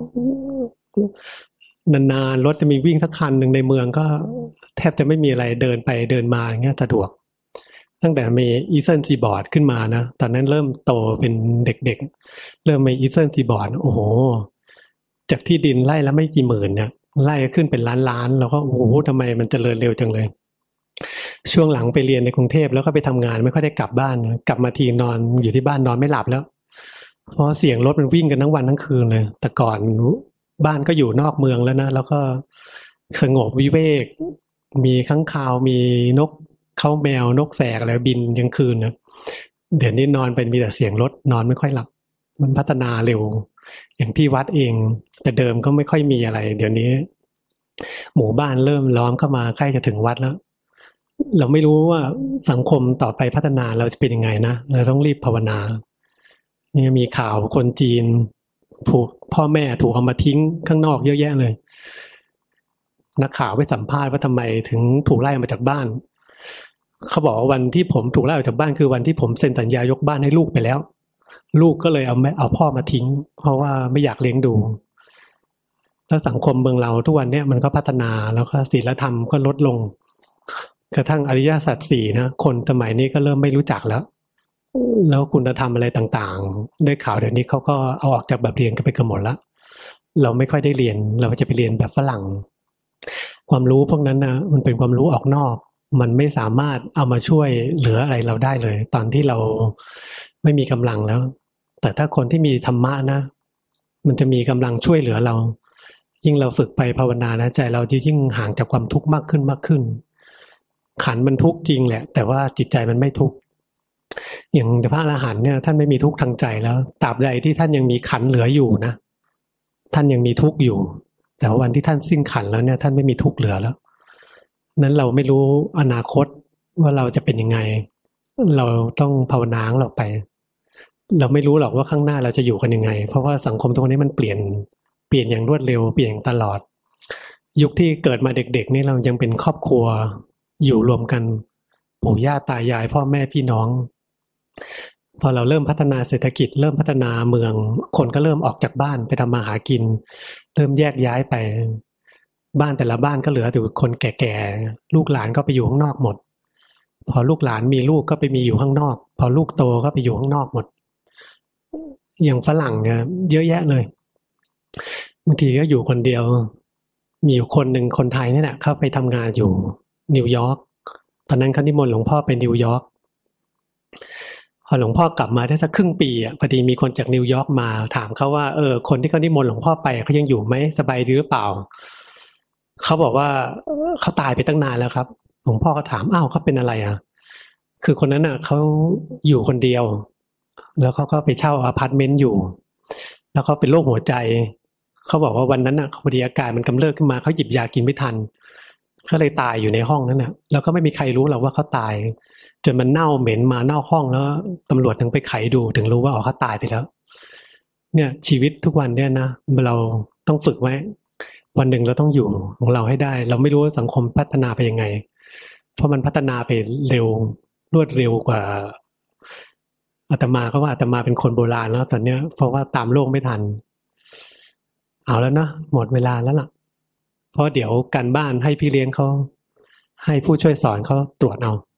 นานๆรถจะมีวิ่งสักคันหนึ่งในเมืองก็แทบจะไม่มีอะไรเดินไปเดินมาอย่างเงี้ยสะดวกตั้งแต่มีอีเซ n นซีบอร์ดขึ้นมานะตอนนั้นเริ่มโตเป็นเด็กๆเริ่มมีอีเซ n นซีบอร์ดโอ้โหจากที่ดินไร่ละไม่กี่หมื่นเนี่ยไร่ขึ้นเป็นล้านๆแล้วก็โอ้โหทำไมมันเจริญเร็วจังเลยช่วงหลังไปเรียนในกรุงเทพแล้วก็ไปทำงานไม่ค่อยได้กลับบ้านกลับมาทีนอนอยู่ที่บ้านนอนไม่หลับแล้วเพราะเสียงรถมันวิ่งกันทั้งวันทั้งคืนเลยแต่ก่อนบ้านก็อยู่นอกเมืองแล้วนะแล้วก็สงบวิเวกมีค้างคาวมีนกเขาแมวนกแสกอะไรบินกลางคืนนะเดี๋ยวนี้นอนเป็นมีแต่เสียงรถนอนไม่ค่อยหลับมันพัฒนาเร็วอย่างที่วัดเองแต่เดิมก็ไม่ค่อยมีอะไรเดี๋ยวนี้หมู่บ้านเริ่มล้อมเข้ามาใกล้จะถึงวัดแล้วเราไม่รู้ว่าสังคมต่อไปพัฒนาเราจะเป็นยังไงนะเราต้องรีบภาวนานี่มีข่าวคนจีนถูกพ่อแม่ถูกเอามาทิ้งข้างนอกเยอะแยะเลยนักข่าวไปสัมภาษณ์ว่าทำไมถึงถูกไล่ออกมาจากบ้านเขาบอกว่าวันที่ผมถูกไล่ออกจากบ้านคือวันที่ผมเซ็นสัญญายกบ้านให้ลูกไปแล้วลูกก็เลยเอาพ่อมาทิ้งเพราะว่าไม่อยากเลี้ยงดูแล้วสังคมเมืองเราทุกวันเนี้ยมันก็พัฒนาแล้วก็ศีลธรรมก็ลดลงกระทั่งอริยสัจสี่นะคนสมัยนี้ก็เริ่มไม่รู้จักแล้วคุณธรรมอะไรต่างๆได้ข่าวเดี๋ยวนี้เขาก็เอาออกจากแบบเรียนกันไปกันหมดแล้วเราไม่ค่อยได้เรียนเราจะไปเรียนแบบฝรั่งความรู้พวกนั้นนะมันเป็นความรู้ออกนอกมันไม่สามารถเอามาช่วยเหลืออะไรเราได้เลยตอนที่เราไม่มีกำลังแล้วแต่ถ้าคนที่มีธรรมะนะมันจะมีกำลังช่วยเหลือเรายิ่งเราฝึกไปภาวนานะใจเราจะยิ่งห่างจากความทุกข์มากขึ้นมากขึ้นขันมันทุกข์จริงแหละแต่ว่าจิตใจมันไม่ทุกข์อย่างพระอรหันต์เนี่ยท่านไม่มีทุกข์ทางใจแล้วตราบใดที่ท่านยังมีขันเหลืออยู่นะท่านยังมีทุกข์อยู่แต่วันที่ท่านสิ้นขันแล้วเนี่ยท่านไม่มีทุกข์เหลือแล้วนั้นเราไม่รู้อนาคตว่าเราจะเป็นยังไงเราต้องภาวนาของเราไปเราไม่รู้หรอกว่าข้างหน้าเราจะอยู่กันยังไงเพราะว่าสังคมตรงนี้มันเปลี่ยนอย่างรวดเร็วเปลี่ยนตลอดยุคที่เกิดมาเด็กๆนี่เรายังเป็นครอบครัวอยู่รวมกันปู่ย่าตายายพ่อแม่พี่น้องพอเราเริ่มพัฒนาเศรษฐกิจเริ่มพัฒนาเมืองคนก็เริ่มออกจากบ้านไปทำมาหากินเริ่มแยกย้ายไปบ้านแต่ละบ้านก็เหลือแต่คนแก่ๆลูกหลานก็ไปอยู่ข้างนอกหมดพอลูกหลานมีลูกก็ไปมีอยู่ข้างนอกพอลูกโตก็ไปอยู่ข้างนอกหมดอย่างฝรั่งเนี่ยเยอะแยะเลยบางทีก็อยู่คนเดียวมีอยู่คนหนึ่งคนไทยนี่แหละเข้าไปทำงานอยู่นิวยอร์กตอนนั้นเขานิมนต์หลวงพ่อไปนิวยอร์กพอหลวงพ่อกลับมาได้สักครึ่งปีอ่ะพอดีมีคนจากนิวยอร์กมาถามเขาว่าคนที่เขานิมนต์หลวงพ่อไปเขายังอยู่ไหมสบายดีหรือเปล่าเขาบอกว่าเขาตายไปตั้งนานแล้วครับหลวงพ่อก็ถามอ้าวเขาเป็นอะไรอ่ะคือคนนั้นอ่ะเขาอยู่คนเดียวแล้วเขาก็ไปเช่าอพาร์ตเมนต์อยู่แล้วเขาเป็นโรคหัวใจเขาบอกว่าวันนั้นอ่ะพอดีอาการมันกำเริบขึ้นมาเขาหยิบยากินไม่ทันเขาเลยตายอยู่ในห้องนั้นน่ะแล้วก็ไม่มีใครรู้หรอกว่าเขาตายจนมันเน่าเหม็นมาเน่าห้องแล้วตำรวจถึงไปไขดูถึงรู้ว่าเขาตายไปแล้วเนี่ยชีวิตทุกวันเนี่ยนะเราต้องฝึกไว้วันหนึ่งเราต้องอยู่ของเราให้ได้เราไม่รู้ว่าสังคมพัฒนาไปยังไงเพราะมันพัฒนาไปเร็วรวดเร็วกว่าอาตมาก็ว่าอาตมาเป็นคนโบราณแล้วตอนเนี้ยเพราะว่าตามโลกไม่ทันเอาแล้วนะหมดเวลาแล้วล่ะเพราะเดี๋ยวการบ้านให้พี่เลี้ยงเขาให้ผู้ช่วยสอนเขาตรวจเอา